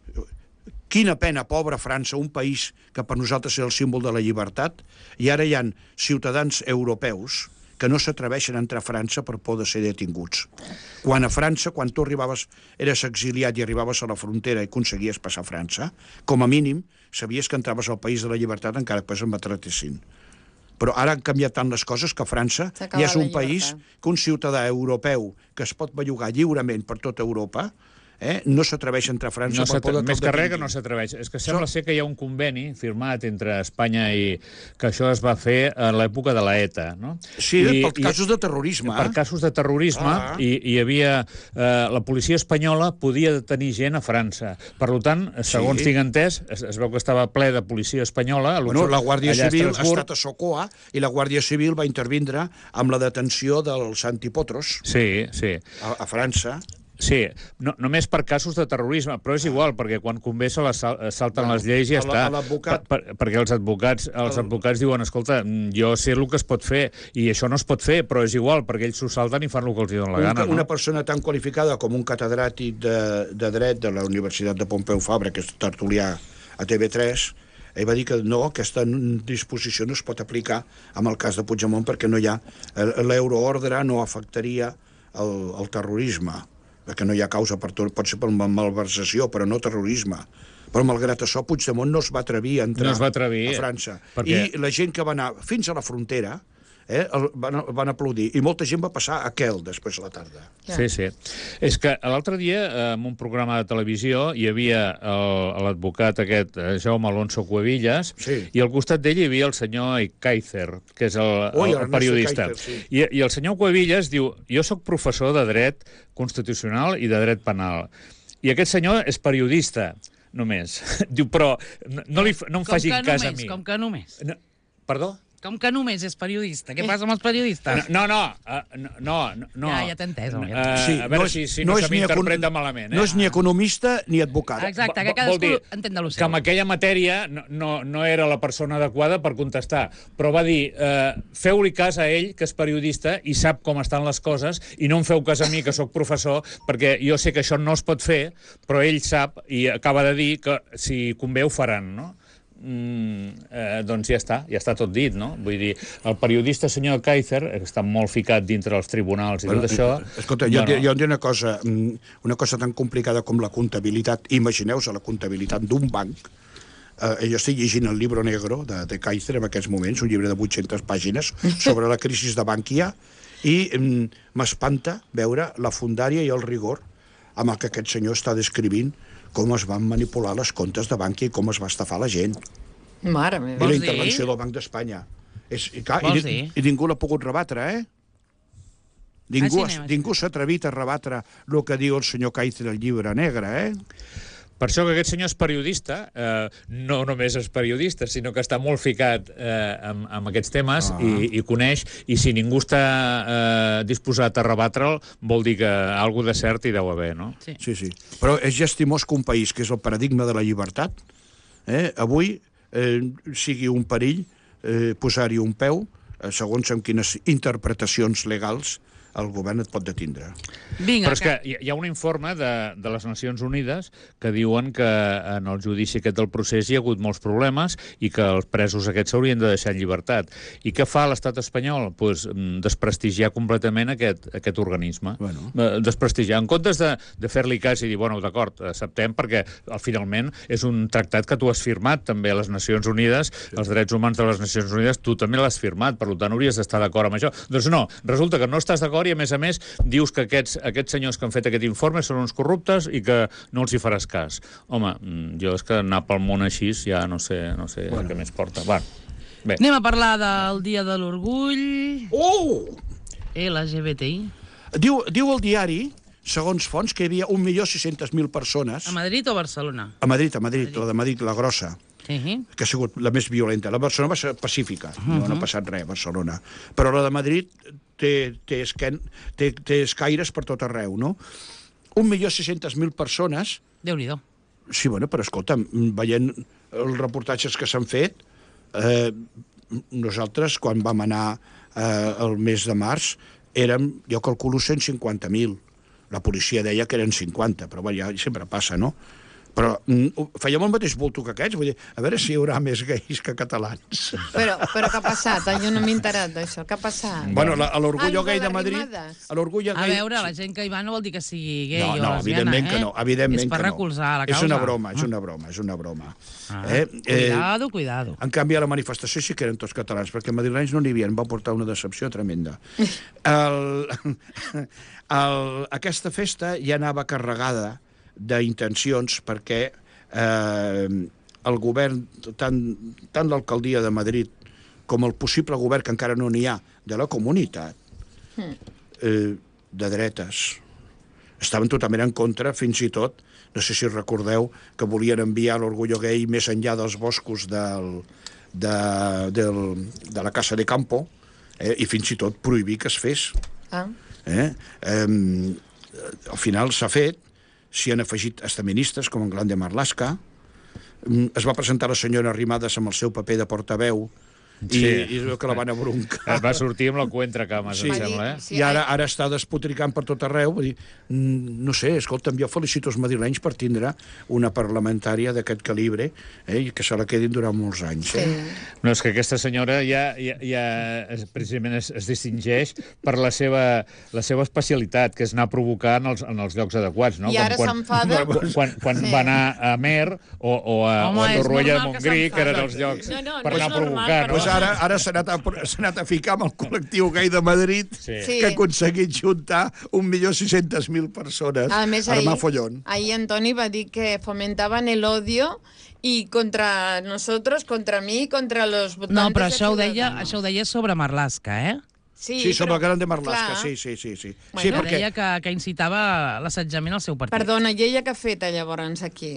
Quina pena, pobra França, un país que per nosaltres és el símbol de la llibertat, i ara hi ha ciutadans europeus que no s'atreveixen a entrar a França per por de ser detinguts. Quan a França, quan tu arribaves, eres exiliat i arribaves a la frontera i aconseguies passar a França, com a mínim sabies que entraves al país de la llibertat encara que em maltratessin. Però ara han canviat tant les coses que França ja és un país que un ciutadà europeu que es pot bellugar lliurement per tota Europa no s'atreveix a entrar a França per por de més que res que no s'atreveix. És que sembla ser que hi ha un conveni firmat entre Espanya i que això es va fer a l'època de la ETA, no? Sí, per casos de terrorisme. Per casos de terrorisme, i hi havia... La policia espanyola podia detenir gent a França. Per tant, segons tinc entès, es veu que estava ple de policia espanyola. La Guàrdia Civil ha estat a Socoa i la Guàrdia Civil va intervindre amb la detenció dels antipotros a França. Sí, només per casos de terrorisme, però és igual, perquè quan convé se salten les lleis i ja està. Perquè els advocats diuen, escolta, jo sé el que es pot fer, i això no es pot fer, però és igual, perquè ells s'ho salten i fan el que els donen la gana. Una persona tan qualificada com un catedràtic de dret de la Universitat de Pompeu Fabra, que és tertulià a TV3, ell va dir que no, aquesta disposició no es pot aplicar amb el cas de Puigdemont perquè no hi ha... L'euroordre no afectaria el terrorisme, perquè no hi ha causa, pot ser per malversació, però no terrorisme. Però malgrat això, Puigdemont no es va atrevir a entrar a França. I la gent que va anar fins a la frontera van aplaudir. I molta gent va passar a Quel després a la tarda. Sí. És que l'altre dia, en un programa de televisió, hi havia l'advocat aquest, Jaume Alonso Cuevillas, i al costat d'ell hi havia el senyor Kaiser, que és el periodista. I el senyor Cuevillas diu, jo sóc professor de dret constitucional i de dret penal. I aquest senyor és periodista, només. Diu, però no em facin cas a mi. Com que només. Perdó? Com que només és periodista? Què passa amb els periodistes? No. Ja t'he entès. A veure si no se m'interpreta malament. No és ni economista ni advocat. Exacte, que cadascú entén de lo seu. Que en aquella matèria no era la persona adequada per contestar, però va dir, feu-li cas a ell, que és periodista, i sap com estan les coses, i no em feu cas a mi, que sóc professor, perquè jo sé que això no es pot fer, però ell sap, i acaba de dir que si convé ho faran, no? Doncs ja està tot dit, no? Vull dir, el periodista senyor Kaiser, que està molt ficat dintre els tribunals i tot això... Escolta, jo diré una cosa tan complicada com la comptabilitat. Imagineu-vos la comptabilitat d'un banc. Jo estic llegint el Libro Negro de Kaiser en aquests moments, un llibre de 800 pàgines sobre la crisi de Bankia, i m'espanta veure la fundària i el rigor amb el que aquest senyor està descrivint com es van manipular les comptes de Bankia i com es va estafar la gent. Mare meva. I la intervenció del Banc d'Espanya. I ningú l'ha pogut rebatre, Ningú s'ha atrevit a rebatre el que diu el senyor Kaiser al Llibre Negre, Per això que aquest senyor és periodista, no només és periodista, sinó que està molt ficat amb aquests temes i coneix, i si ningú està disposat a rebatre'l, vol dir que alguna de cert hi deu haver, no? Sí. Però és llastimós que un país que és el paradigma de la llibertat, avui sigui un perill posar-hi un peu, segons amb quines interpretacions legals el govern et pot detindre. Vinga, Però és que hi ha un informe de les Nacions Unides que diuen que en el judici aquest del procés hi ha hagut molts problemes i que els presos aquests s'haurien de deixar en llibertat. I què fa l'estat espanyol? Pues, desprestigiar completament aquest organisme. Bueno. Desprestigiar. En comptes de fer-li cas i dir, bueno, d'acord, acceptem, perquè finalment és un tractat que tu has firmat també a les Nacions Unides, els drets humans de les Nacions Unides, tu també l'has firmat, per tant hauries d'estar d'acord amb això. Doncs no, resulta que no estàs d'acord i, a més, dius que aquests senyors que han fet aquest informe són uns corruptes i que no els hi faràs cas. Home, jo és que anar pel món així ja no sé què més porta. Va, bé. Anem a parlar del Dia de l'Orgull... Oh! LGBTI. Diu el diari, segons fonts, que hi havia 1.600.000 persones... A Madrid o Barcelona? A Madrid, la de Madrid, la grossa, que ha sigut la més violenta. La de Barcelona va ser pacífica, no ha passat res a Barcelona. Però la de Madrid té escaires per tot arreu, no? 1.600.000 persones... Déu-n'hi-do. Sí, bueno, però escolta'm, veient els reportatges que s'han fet, nosaltres, quan vam anar el mes de març, érem, jo calculo, 150.000. La policia deia que eren 50, però bueno, ja sempre passa, no? Però fèiem el mateix bulto que aquests, vull dir, a veure si hi haurà més gais que catalans. Però què ha passat? Jo no m'he enterat d'això. Què ha passat? Bueno, a l'Orgullo Gay de Madrid... A veure, la gent que hi va no vol dir que sigui gay o no, lesbiana, evidentment que no, evidentment que no. És per recolzar la causa. És una broma. Cuidado. En canvi, a la manifestació sí que eren tots catalans, perquè madrilenys no n'hi havia, em va portar una decepció tremenda. Aquesta festa ja anava carregada d'intencions perquè el govern, tant l'alcaldia de Madrid com el possible govern, que encara no n'hi ha, de la comunitat, de dretes, estaven totalment en contra, fins i tot, no sé si recordeu, que volien enviar l'Orgullo Gay més enllà dels boscos de la Casa de Campo, i fins i tot prohibir que es fes. Al final s'ha fet, s'hi han afegit estaministes, com en Grande Marlaska, es va presentar la senyora Arrimadas amb el seu paper de portaveu, i és que la van abroncar. Va sortir amb la cua entre cames, em sembla, I ara està despotricant per tot arreu. Vull dir, no sé, escolta'm, jo felicito els madrilenys per tindre una parlamentària d'aquest calibre, i que se la quedin durant molts anys. No, és que aquesta senyora ja precisament es distingeix per la seva especialitat, que és anar a provocar en els llocs adequats, no? I ara s'enfada... Quan va anar a Amer o a Torroella de Montgrí, que eren els llocs per anar a provocar, no? Ara s'ha anat a ficar amb el col·lectiu gai de Madrid, que ha aconseguit juntar 1.600.000 persones a armar follón. Ahir Antoni va dir que fomentaven el odio i contra nosotros, contra mi, contra los votantes. No, però això ho deia sobre Marlaska, Sí, sobre el Gran de Marlaska, sí. Bueno, deia que incitava l'assetjament al seu partit. Perdona, i ella què ha fet llavors aquí?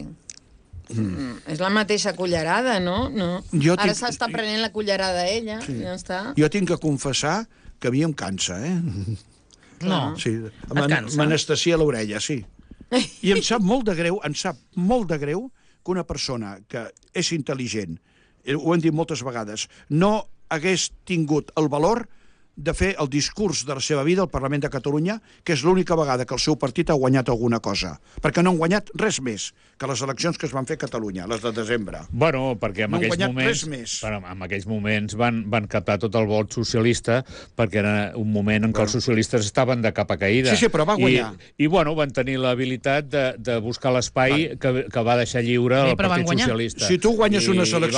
És la mateixa cullerada, no? Ara s'està prenent la cullerada ella, ja està. Jo tinc que confessar que a mi em cansa, No, et cansa? M'anestesia l'orella, sí. I em sap molt de greu que una persona que és intel·ligent, ho hem dit moltes vegades, no hagués tingut el valor de fer el discurs de la seva vida al Parlament de Catalunya, que és l'única vegada que el seu partit ha guanyat alguna cosa. Perquè no han guanyat res més que les eleccions que es van fer a Catalunya, les de desembre. Bueno, perquè en aquells moments van captar tot el vot socialista, perquè era un moment en què els socialistes estaven de capa caïda. Sí, però va guanyar. I van tenir l'habilitat de buscar l'espai que va deixar lliure el Partit Socialista. Si tu guanyes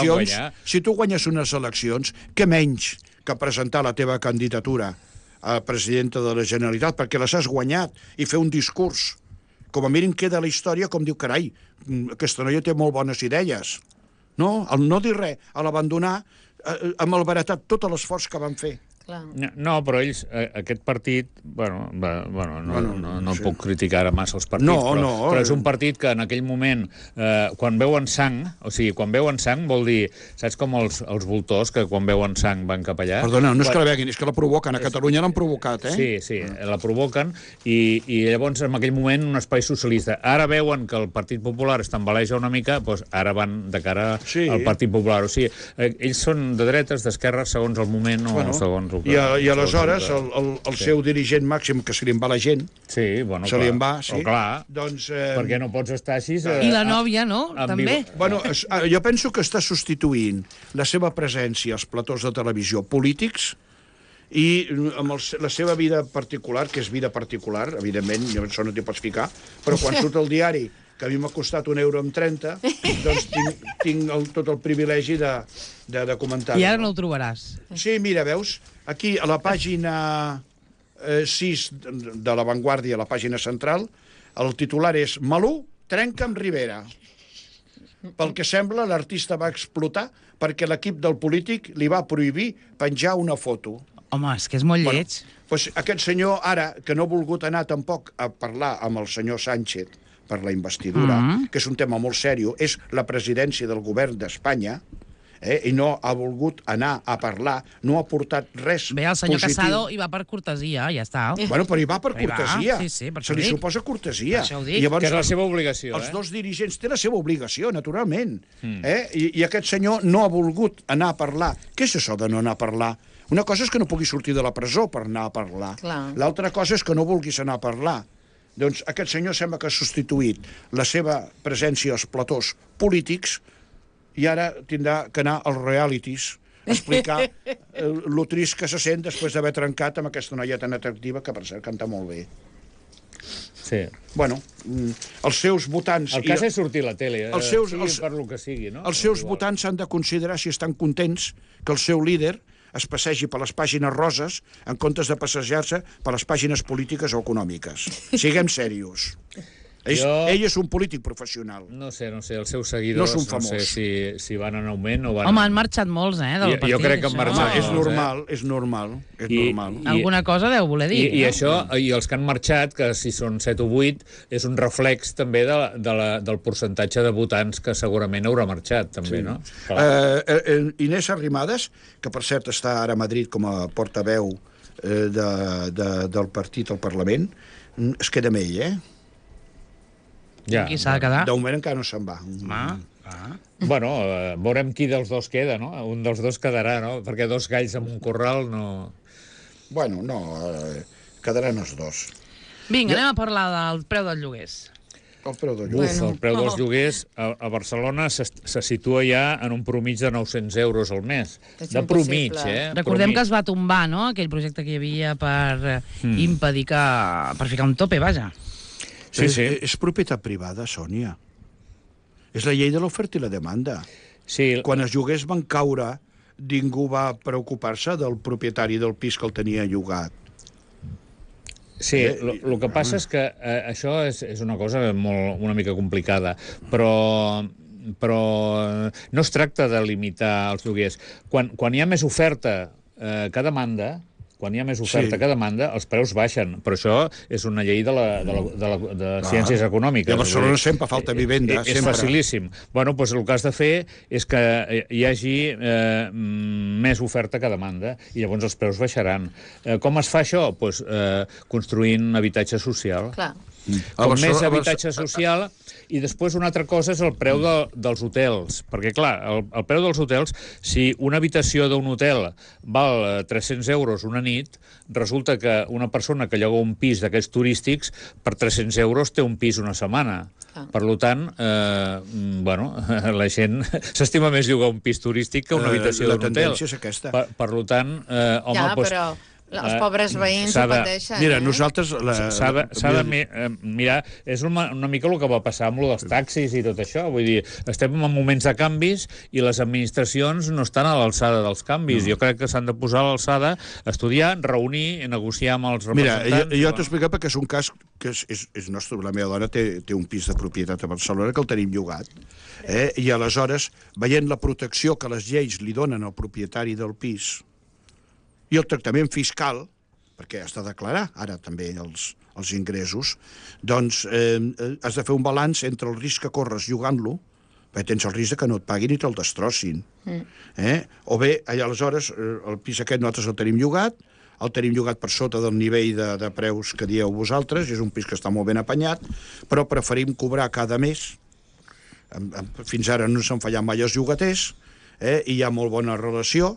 unes eleccions, què menys que presentar la teva candidatura a presidenta de la Generalitat, perquè les has guanyat, i fer un discurs. Com a mínim queda la història com diu, carai, aquesta noia té molt bones idees. No? El no dir res, a l'abandonar, ha malbaratat tot l'esforç que van fer. No, però ells, aquest partit, no puc criticar ara massa els partits, però és un partit que en aquell moment, quan veuen sang, quan veuen sang vol dir, saps com els voltors, que quan veuen sang van cap allà? Perdona, no és que la veguin, és que la provoquen. A Catalunya l'han provocat, Sí, la provoquen, i llavors en aquell moment un espai socialista. Ara veuen que el Partit Popular es tambaleja una mica, doncs ara van de cara al Partit Popular. O sigui, ells són de dretes, d'esquerres, segons el moment o segons I aleshores el seu dirigent màxim, que se li en va la gent, sí, bueno, se li en va, sí. Clar, doncs, perquè no pots estar així... I la nòvia, no? També. Bueno, jo penso que està substituint la seva presència als platós de televisió polítics i amb la seva vida particular, que és vida particular, evidentment, això no t'hi pots ficar, però quan surt el diari, que a mi m'ha costat €1,30, doncs tinc tot el privilegi de comentar-ho. I ara no ho trobaràs. Sí, mira, veus? Aquí, a la pàgina 6 de La Vanguardia, a la pàgina central, el titular és Malú trenca amb Rivera. Pel que sembla, l'artista va explotar perquè l'equip del polític li va prohibir penjar una foto. Home, és que és molt lleig. Doncs aquest senyor, ara, que no ha volgut anar tampoc a parlar amb el senyor Sánchez per la investidura, que és un tema molt seriós, és la presidència del govern d'Espanya, i no ha volgut anar a parlar, no ha portat res positiu. Bé, el senyor Casado hi va per cortesia, ja està. Bueno, però hi va per cortesia. Sí, per se li suposa cortesia. això ho dic. Llavors, que és la seva obligació. Els dos dirigents té la seva obligació, naturalment. I aquest senyor no ha volgut anar a parlar. Què és això de no anar a parlar? Una cosa és que no pugui sortir de la presó per anar a parlar. L'altra cosa és que no vulguis anar a parlar. Doncs aquest senyor sembla que ha substituït la seva presència als platós polítics i ara tindrà que anar als realities a explicar lo trist que se sent després d'haver trencat amb aquesta noia tan atractiva, que per cert canta molt bé. Sí. Bueno, els seus votants... El cas és sortir a la tele, sigui per lo que sigui, no? Els seus votants s'han de considerar si estan contents que el seu líder es passegi per les pàgines roses en comptes de passejar-se per les pàgines polítiques o econòmiques. Siguem serios. Ell és un polític professional. No sé, els seus seguidors no sé si van en augment o van... Home, han marxat molts, del partit. Jo crec que han marxat molts. És normal. Alguna cosa deu voler dir. I això, i els que han marxat, que si són 7 o 8, és un reflex també del percentatge de votants que segurament haurà marxat, també, no? Inés Arrimadas, que per cert està ara a Madrid com a portaveu del partit al Parlament, es queda amb ell, Ja. Qui s'ha de quedar? De moment encara no se'n va. Bueno, veurem qui dels dos queda, no? Un dels dos quedarà, no? Perquè dos galls en un corral no... Bueno, no, quedaran els dos. Vinga, anem a parlar del preu dels lloguers. El preu dels lloguers. El preu dels lloguers a Barcelona se situa ja en un promig de 900 euros al mes. De promig, Recordem que es va tombar, no?, aquell projecte que hi havia per impedir per ficar un tope, vaja. Sí. És propietat privada, Sònia. És la llei de l'oferta i la demanda. Sí. Quan els lloguers van caure, ningú va preocupar-se del propietari del pis que el tenia llogat. Sí, el que passa és que això és una cosa una mica complicada, però no es tracta de limitar els lloguers. Quan hi ha més oferta que demanda, que demanda, els preus baixen. Però això és una llei de ciències econòmiques. I a Barcelona sempre falta vivenda. És facilíssim. Bueno, doncs el que has de fer és que hi hagi més oferta que demanda i llavors els preus baixaran. Com es fa això? Doncs construint habitatge social. Clar. Com més habitatge social... I després una altra cosa és el preu dels hotels, perquè, clar, el preu dels hotels, si una habitació d'un hotel val 300 euros una nit, resulta que una persona que lloga un pis d'aquests turístics, per 300 euros té un pis una setmana. Per tant, la gent s'estima més llogar un pis turístic que una habitació d'un hotel. La tendència és aquesta. Per tant, home... Ja, però... Els pobres veïns ho pateixen. Mira, nosaltres... S'ha de mirar... És una mica el que va passar amb dels taxis i tot això. Vull dir, estem en moments de canvis i les administracions no estan a l'alçada dels canvis. Jo crec que s'han de posar a l'alçada, estudiar, reunir, negociar amb els representants... Mira, jo t'ho explico perquè és un cas que és nostre. La meva dona té un pis de propietat a Barcelona que el tenim llogat. I aleshores, veient la protecció que les lleis li donen al propietari del pis i el tractament fiscal, perquè has de declarar ara també els ingressos, doncs has de fer un balanç entre el risc que corres llogant-lo, perquè tens el risc que no et paguin i te'l destrossin. O bé, aleshores, el pis aquest nosaltres el tenim llogat per sota del nivell de preus que dieu vosaltres, és un pis que està molt ben apanyat, però preferim cobrar cada mes. Fins ara no s'han fallat mai els llogaters, i hi ha molt bona relació,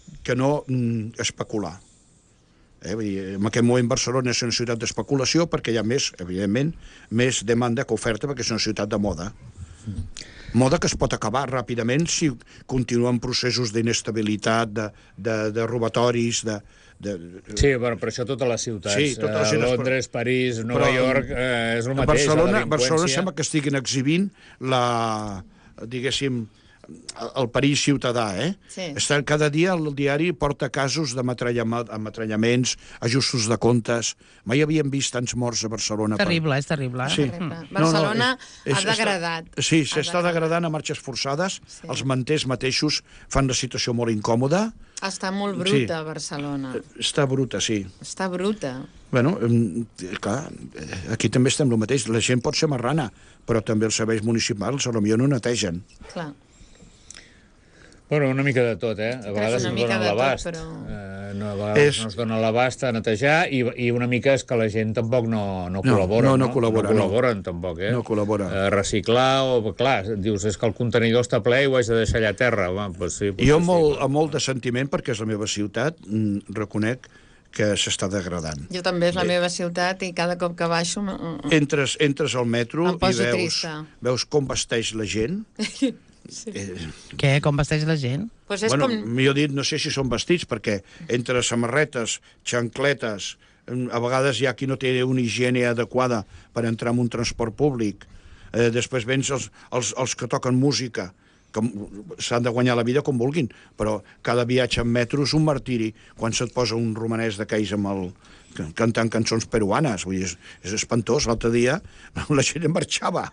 que no especular. Vull dir, en aquest moment Barcelona és una ciutat d'especulació perquè hi ha més, evidentment, més demanda que oferta perquè és una ciutat de moda. Moda que es pot acabar ràpidament si continuen processos d'inestabilitat, de robatoris, Sí, però per això totes les ciutats. Sí, totes les Londres, París, Nova York, és el mateix. Barcelona sembla que estiguin exhibint diguéssim, el perill ciutadà, Sí. Cada dia el diari porta casos d'ametrallaments, ajustos de comptes. Mai havíem vist tants morts a Barcelona. Terrible, és terrible. Sí. Barcelona ha degradat. Sí, s'està degradant a marxes forçades. Sí. Els manters mateixos fan la situació molt incòmoda. Està molt bruta, Barcelona. Està bruta, sí. Està bruta. Bueno, clar, aquí també estem el mateix. La gent pot ser marrana, però també els serveis municipals potser no netegen. Clar. Bueno, una mica de tot, A vegades no es donen l'abast. Però... a vegades no es dona l'abast a netejar i una mica és que la gent tampoc no col·labora. No col·labora, no col·laboren, tampoc, No col·labora. Reciclar, clar, dius, és que el contenidor està ple i ho haig de deixar allà a terra. Doncs sí, jo amb molt de sentiment, perquè és la meva ciutat, reconec que s'està degradant. Jo també, és la meva ciutat i cada cop que baixo... Entres al metro i veus com vesteix la gent. Sí. Què? Com vesteix la gent? Pues és millor dit, no sé si són vestits, perquè entre samarretes, xancletes, a vegades hi ha qui no té una higiene adequada per entrar en un transport públic. Després vens els que toquen música, que s'han de guanyar la vida com vulguin, però cada viatge en metro és un martiri quan se't posa un romanès d'aquells cantant cançons peruanes. Vull dir, és espantós. L'altre dia la gent marxava.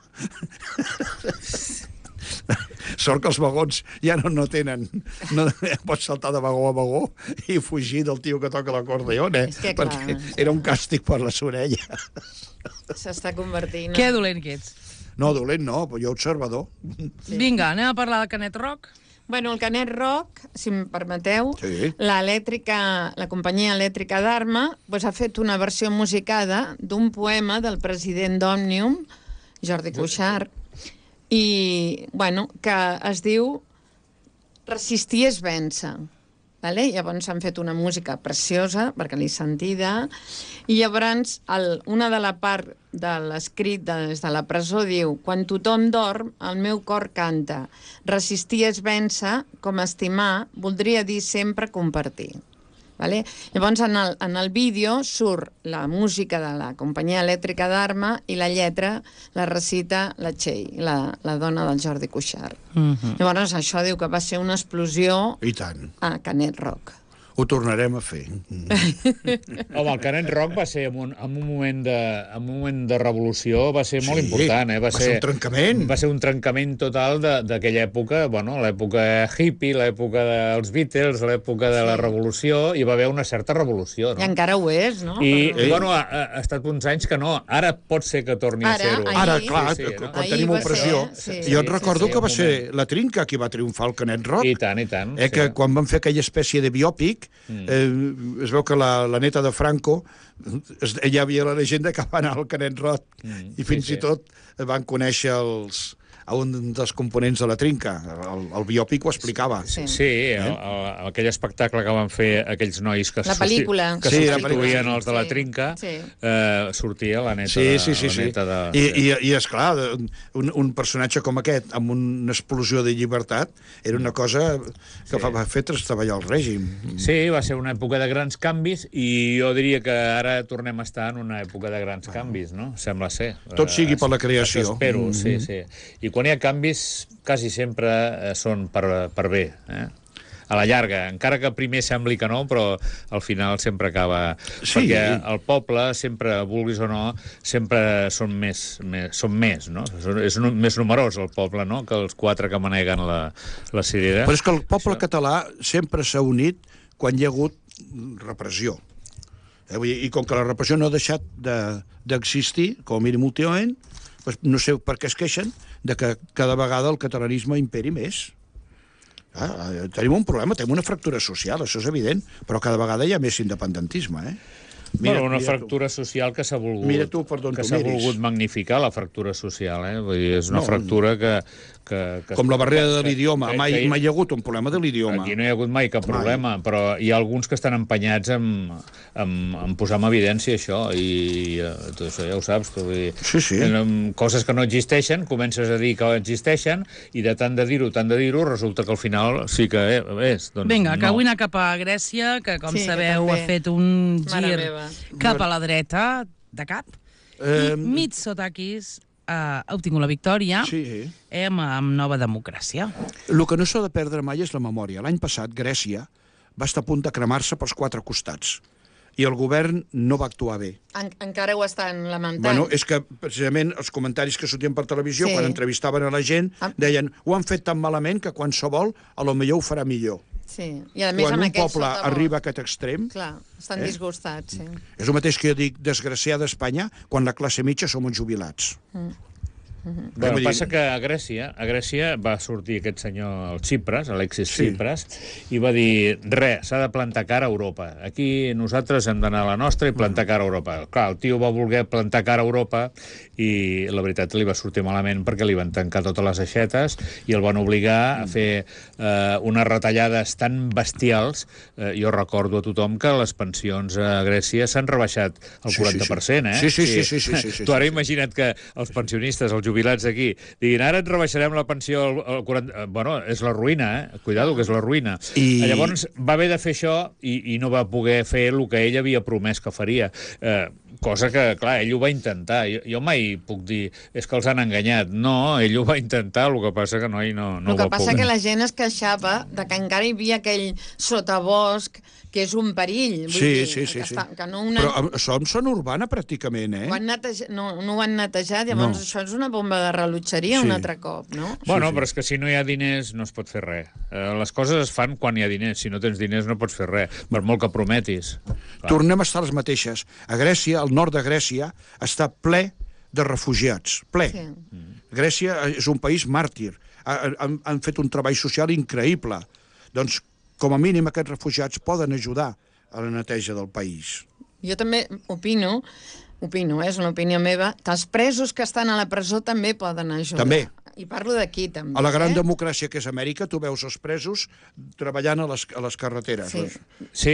Sort que els vagons ja no tenen, no pots saltar de vagó a vagó i fugir del tio que toca l'acordeon, perquè era un càstig per les orelles. S'està convertint... Que dolent que ets. No, dolent no, però jo observador. Sí. Vinga, anem a parlar del Canet Rock. Bueno, el Canet Rock, si em permeteu, sí. La companyia elèctrica d'Arma ha fet una versió musicada d'un poema del president d'Òmnium, Jordi Cuixart, i, que es diu Resistir és vèncer. Vale? Llavors han fet una música preciosa, perquè l'he sentida, i llavors una de la part de l'escrit des de la presó diu: quan tothom dorm, el meu cor canta. Resistir és vèncer, com estimar, voldria dir sempre compartir. Vale? Llavors, en el vídeo surt la música de la companyia elèctrica d'Arma i la lletra la recita la Txell, la dona del Jordi Cuixart. Llavors, això diu que va ser una explosió I tant. A Canet Rock. Ho tornarem a fer. Home, el Canet Rock va ser en un moment de revolució, va ser molt important. Va ser un trencament. Va ser un trencament total d'aquella època, l'època hippie, l'època dels Beatles, l'època de la revolució, i va haver una certa revolució. No? I encara ho és, no? Ha estat uns anys que no. Ara pot ser que torni a ser-ho. Ara, clar, quan tenim opressió. Jo et recordo que va ser la Trinca qui va triomfar al Canet Rock. I tant, i tant. Que quan van fer aquella espècie de biòpic, es veu que la neta de Franco, hi havia la llegenda que va anar al Canet Rock i fins i tot van conèixer un dels components de la Trinca. El biòpic ho explicava. Aquell espectacle que van fer aquells nois que substituïen els de la Trinca, sortia la neta de... I esclar, un personatge com aquest, amb una explosió de llibertat, era una cosa que va fer trastaballar el règim. Sí, va ser una època de grans canvis i jo diria que ara tornem a estar en una època de grans canvis, no? Sembla ser. Tot sigui per la creació. Espero, sí. I quan hi ha canvis, quasi sempre són per bé. A la llarga, encara que primer sembli que no, però al final sempre acaba... Sí. Perquè el poble, sempre, vulguis o no, sempre són més, no? És més numerós el poble, no?, que els 4 que maneguen la cirera. Però és que el poble català sempre s'ha unit quan hi ha hagut repressió. I com que la repressió no ha deixat d'existir, com a mínim últimament, no sé per què es queixen de que cada vegada el catalanisme imperi més. Tenim un problema, tenim una fractura social, això és evident, però cada vegada hi ha més independentisme. Una fractura social que s'ha volgut magnificar, la fractura social. Vull dir, és una fractura que Com la barrera de l'idioma. Mai hi ha hagut un problema de l'idioma. Aquí no hi ha hagut mai cap problema, però hi ha alguns que estan empenyats en posar en evidència això, i tot això ja ho saps. Sí. Coses que no existeixen, comences a dir que existeixen, i de tant de dir-ho, resulta que al final sí que és. Doncs Vinga, que no. vull anar cap a Grècia, que com sabeu també. ha fet un Mare gir meva. cap a la dreta, de cap, i Mitsotakis ha obtingut la victòria amb Nova Democràcia. El que no s'ha de perdre mai és la memòria. L'any passat, Grècia va estar a punt de cremar-se pels 4 costats i el govern no va actuar bé. Encara ho estan lamentant. Bueno, és que, precisament, els comentaris que sortien per televisió, quan entrevistaven a la gent, deien, ho han fet tan malament que qualsevol, a lo millor ho farà millor. Sí, i a més Quan amb un poble arriba a aquest extrem... Clar, estan disgustats, sí. És el mateix que jo dic, desgraciada Espanya, quan la classe mitja som uns jubilats. Bueno, passa que a Grècia va sortir aquest senyor, el Tsipras, Alexis Tsipras, i va dir, s'ha de plantar cara a Europa. Aquí nosaltres hem d'anar a la nostra i plantar cara a Europa. Clar, el tio va voler plantar cara a Europa i la veritat li va sortir malament perquè li van tancar totes les aixetes i el van obligar a fer unes retallades tan bestials. Jo recordo a tothom que les pensions a Grècia s'han rebaixat el 40%, eh? Sí. Tu ara imagina't que els pensionistes, els jubilats d'aquí, diguin, ara et rebaixarem la pensió al 40%. Bueno, és la ruïna, eh? Cuidado, que és la ruïna. Llavors va haver de fer això i no va poder fer el que ell havia promès que faria. Cosa que, clar, ell ho va intentar. Jo mai puc dir, és que els han enganyat. No, ell ho va intentar, el que passa que no ho va poder. El que passa que la gent es queixava de que encara hi havia aquell sotabosc que és un perill. Vull dir, que no Però som zona urbana, pràcticament, eh? No ho han netejat, llavors això és una bomba de rellotgeria un altre cop, no? Bueno, però és que si no hi ha diners no es pot fer res. Les coses es fan quan hi ha diners. Si no tens diners no pots fer res, per molt que prometis. Tornem a estar les mateixes. A Grècia, al nord de Grècia, està ple de refugiats. Ple. Grècia és un país màrtir. Han fet un treball social increïble. Doncs, com a mínim, aquests refugiats poden ajudar a la neteja del país. Jo també opino, és una opinió meva, que els presos que estan a la presó també poden ajudar. També. I parlo d'aquí, també. A la gran democràcia que és Amèrica, tu veus els presos treballant a les carreteres. Sí.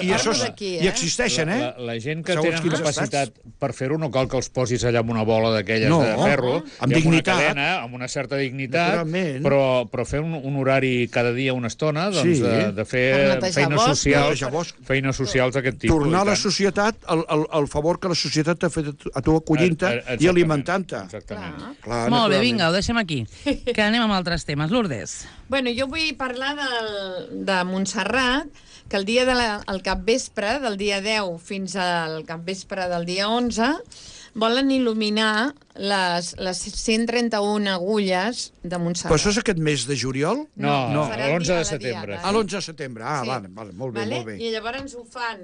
I existeixen, eh? La gent que tenen capacitat per fer-ho no cal que els posis allà amb una bola d'aquelles de ferro, amb dignitat, una cadena, amb una certa dignitat, però fer un horari cada dia una estona, doncs de fer feines socials d'aquest tipus. Tornar a la societat, el favor que la societat t'ha fet a tu acollint-te i alimentant-te. Exactament. Molt bé, vinga, ho deixem aquí, que anem amb altres temes. Lourdes. Bueno, jo vull parlar de Montserrat, que el dia del capvespre, del dia 10 fins al capvespre del dia 11, volen il·luminar les 131 agulles de Montserrat. Però això és aquest mes de juliol? No, l'11 de setembre. A l'11 de setembre, vale, molt bé. I llavors ho fan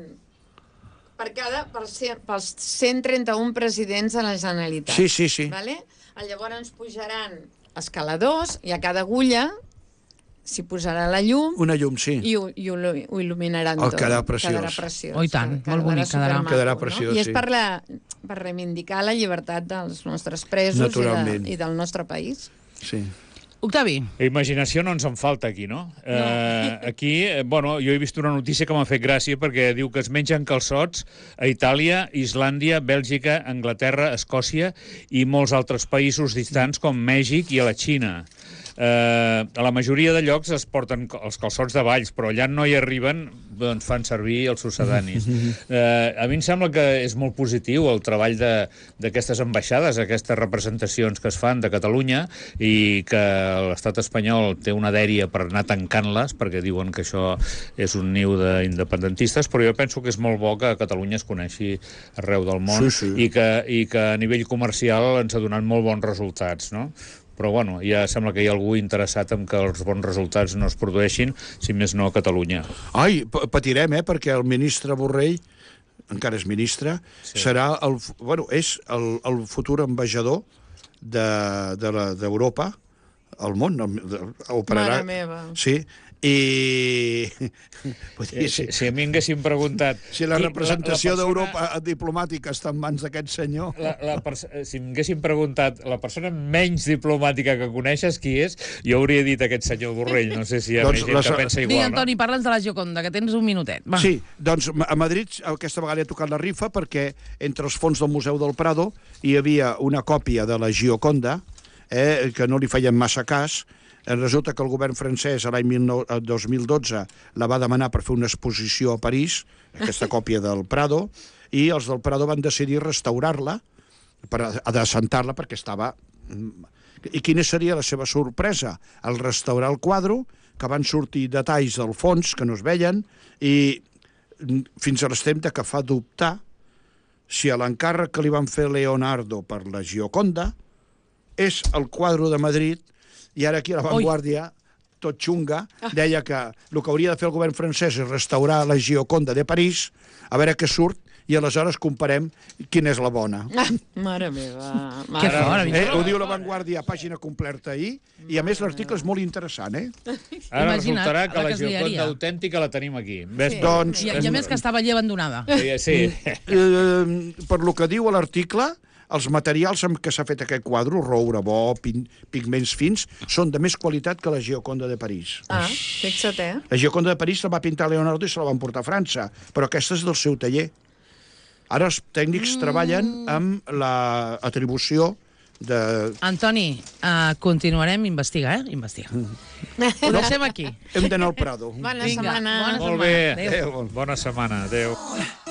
pels 131 presidents de la Generalitat. Sí. Vale? Llavors ens pujaran escaladors i a cada agulla s'hi posarà la llum. Una llum, sí. I ho il·luminaran tot. Quedarà preciós. Quedarà preciós. Oh, i tant, molt bonic quedarà. Quedarà preciós, I és per reivindicar la llibertat dels nostres presos i del nostre país. Sí. Octavi. Imaginació no ens en falta aquí, no? Aquí, jo he vist una notícia que m'ha fet gràcia perquè diu que es mengen calçots a Itàlia, Islàndia, Bèlgica, Anglaterra, Escòcia i molts altres països distants com Mèxic i a la Xina. A la majoria de llocs es porten els calçots de Valls, però allà no hi arriben, doncs fan servir els succedanis. A mi em sembla que és molt positiu el treball d'aquestes ambaixades, aquestes representacions que es fan de Catalunya, i que l'estat espanyol té una dèria per anar tancant-les, perquè diuen que això és un niu d'independentistes, però jo penso que és molt bo que Catalunya es coneixi arreu del món i que a nivell comercial ens ha donat molt bons resultats, no? Però, ja sembla que hi ha algú interessat en que els bons resultats no es produeixin, si més no a Catalunya. Ai, patirem, perquè el ministre Borrell, encara és ministre, serà és el futur ambaixador d'Europa al món. Mare meva. Sí, I... Si a mi haguessin preguntat... Si la representació d'Europa diplomàtica està en mans d'aquest senyor... Si m'haguessin preguntat la persona menys diplomàtica que coneixes qui és, jo hauria dit aquest senyor Borrell. No sé si hi ha més gent que pensa igual. Vinga, Antoni, parla'ns de la Gioconda, que tens un minutet. Va. Sí, doncs a Madrid aquesta vegada he tocat la rifa perquè entre els fons del Museu del Prado hi havia una còpia de la Gioconda, que no li feien massa cas. Resulta que el govern francès l'any 2012 la va demanar per fer una exposició a París, aquesta còpia del Prado, i els del Prado van decidir restaurar-la, adecentar-la perquè estava... I quina seria la seva sorpresa? Al restaurar el quadre, que van sortir detalls del fons que no es veien, i fins a l'extrem que fa dubtar si l'encàrrec que li van fer Leonardo per la Gioconda és el quadre de Madrid. I ara aquí a La Vanguardia, tot xunga, deia que el que hauria de fer el govern francès és restaurar la Gioconda de París, a veure què surt, i aleshores comparem quina és la bona. Mare meva. Que fort, ho diu La Vanguardia, pàgina completa ahir, i a més l'article és molt interessant, Ara resultarà que la Gioconda autèntica la tenim aquí. Doncs, I a més que estava allí abandonada. Sí. Per lo que diu a l'article, els materials amb què s'ha fet aquest quadre, roure bo, pigments fins, són de més qualitat que la Gioconda de París. Fixa't, La Gioconda de París la va pintar Leonardo i se la van portar a França, però aquesta és del seu taller. Ara els tècnics treballen amb l'atribució de... Antoni, continuarem investigant, Investiga. Ho deixem aquí. Hem d'anar al Prado. Bona setmana. Molt bé. Bona setmana. Adéu.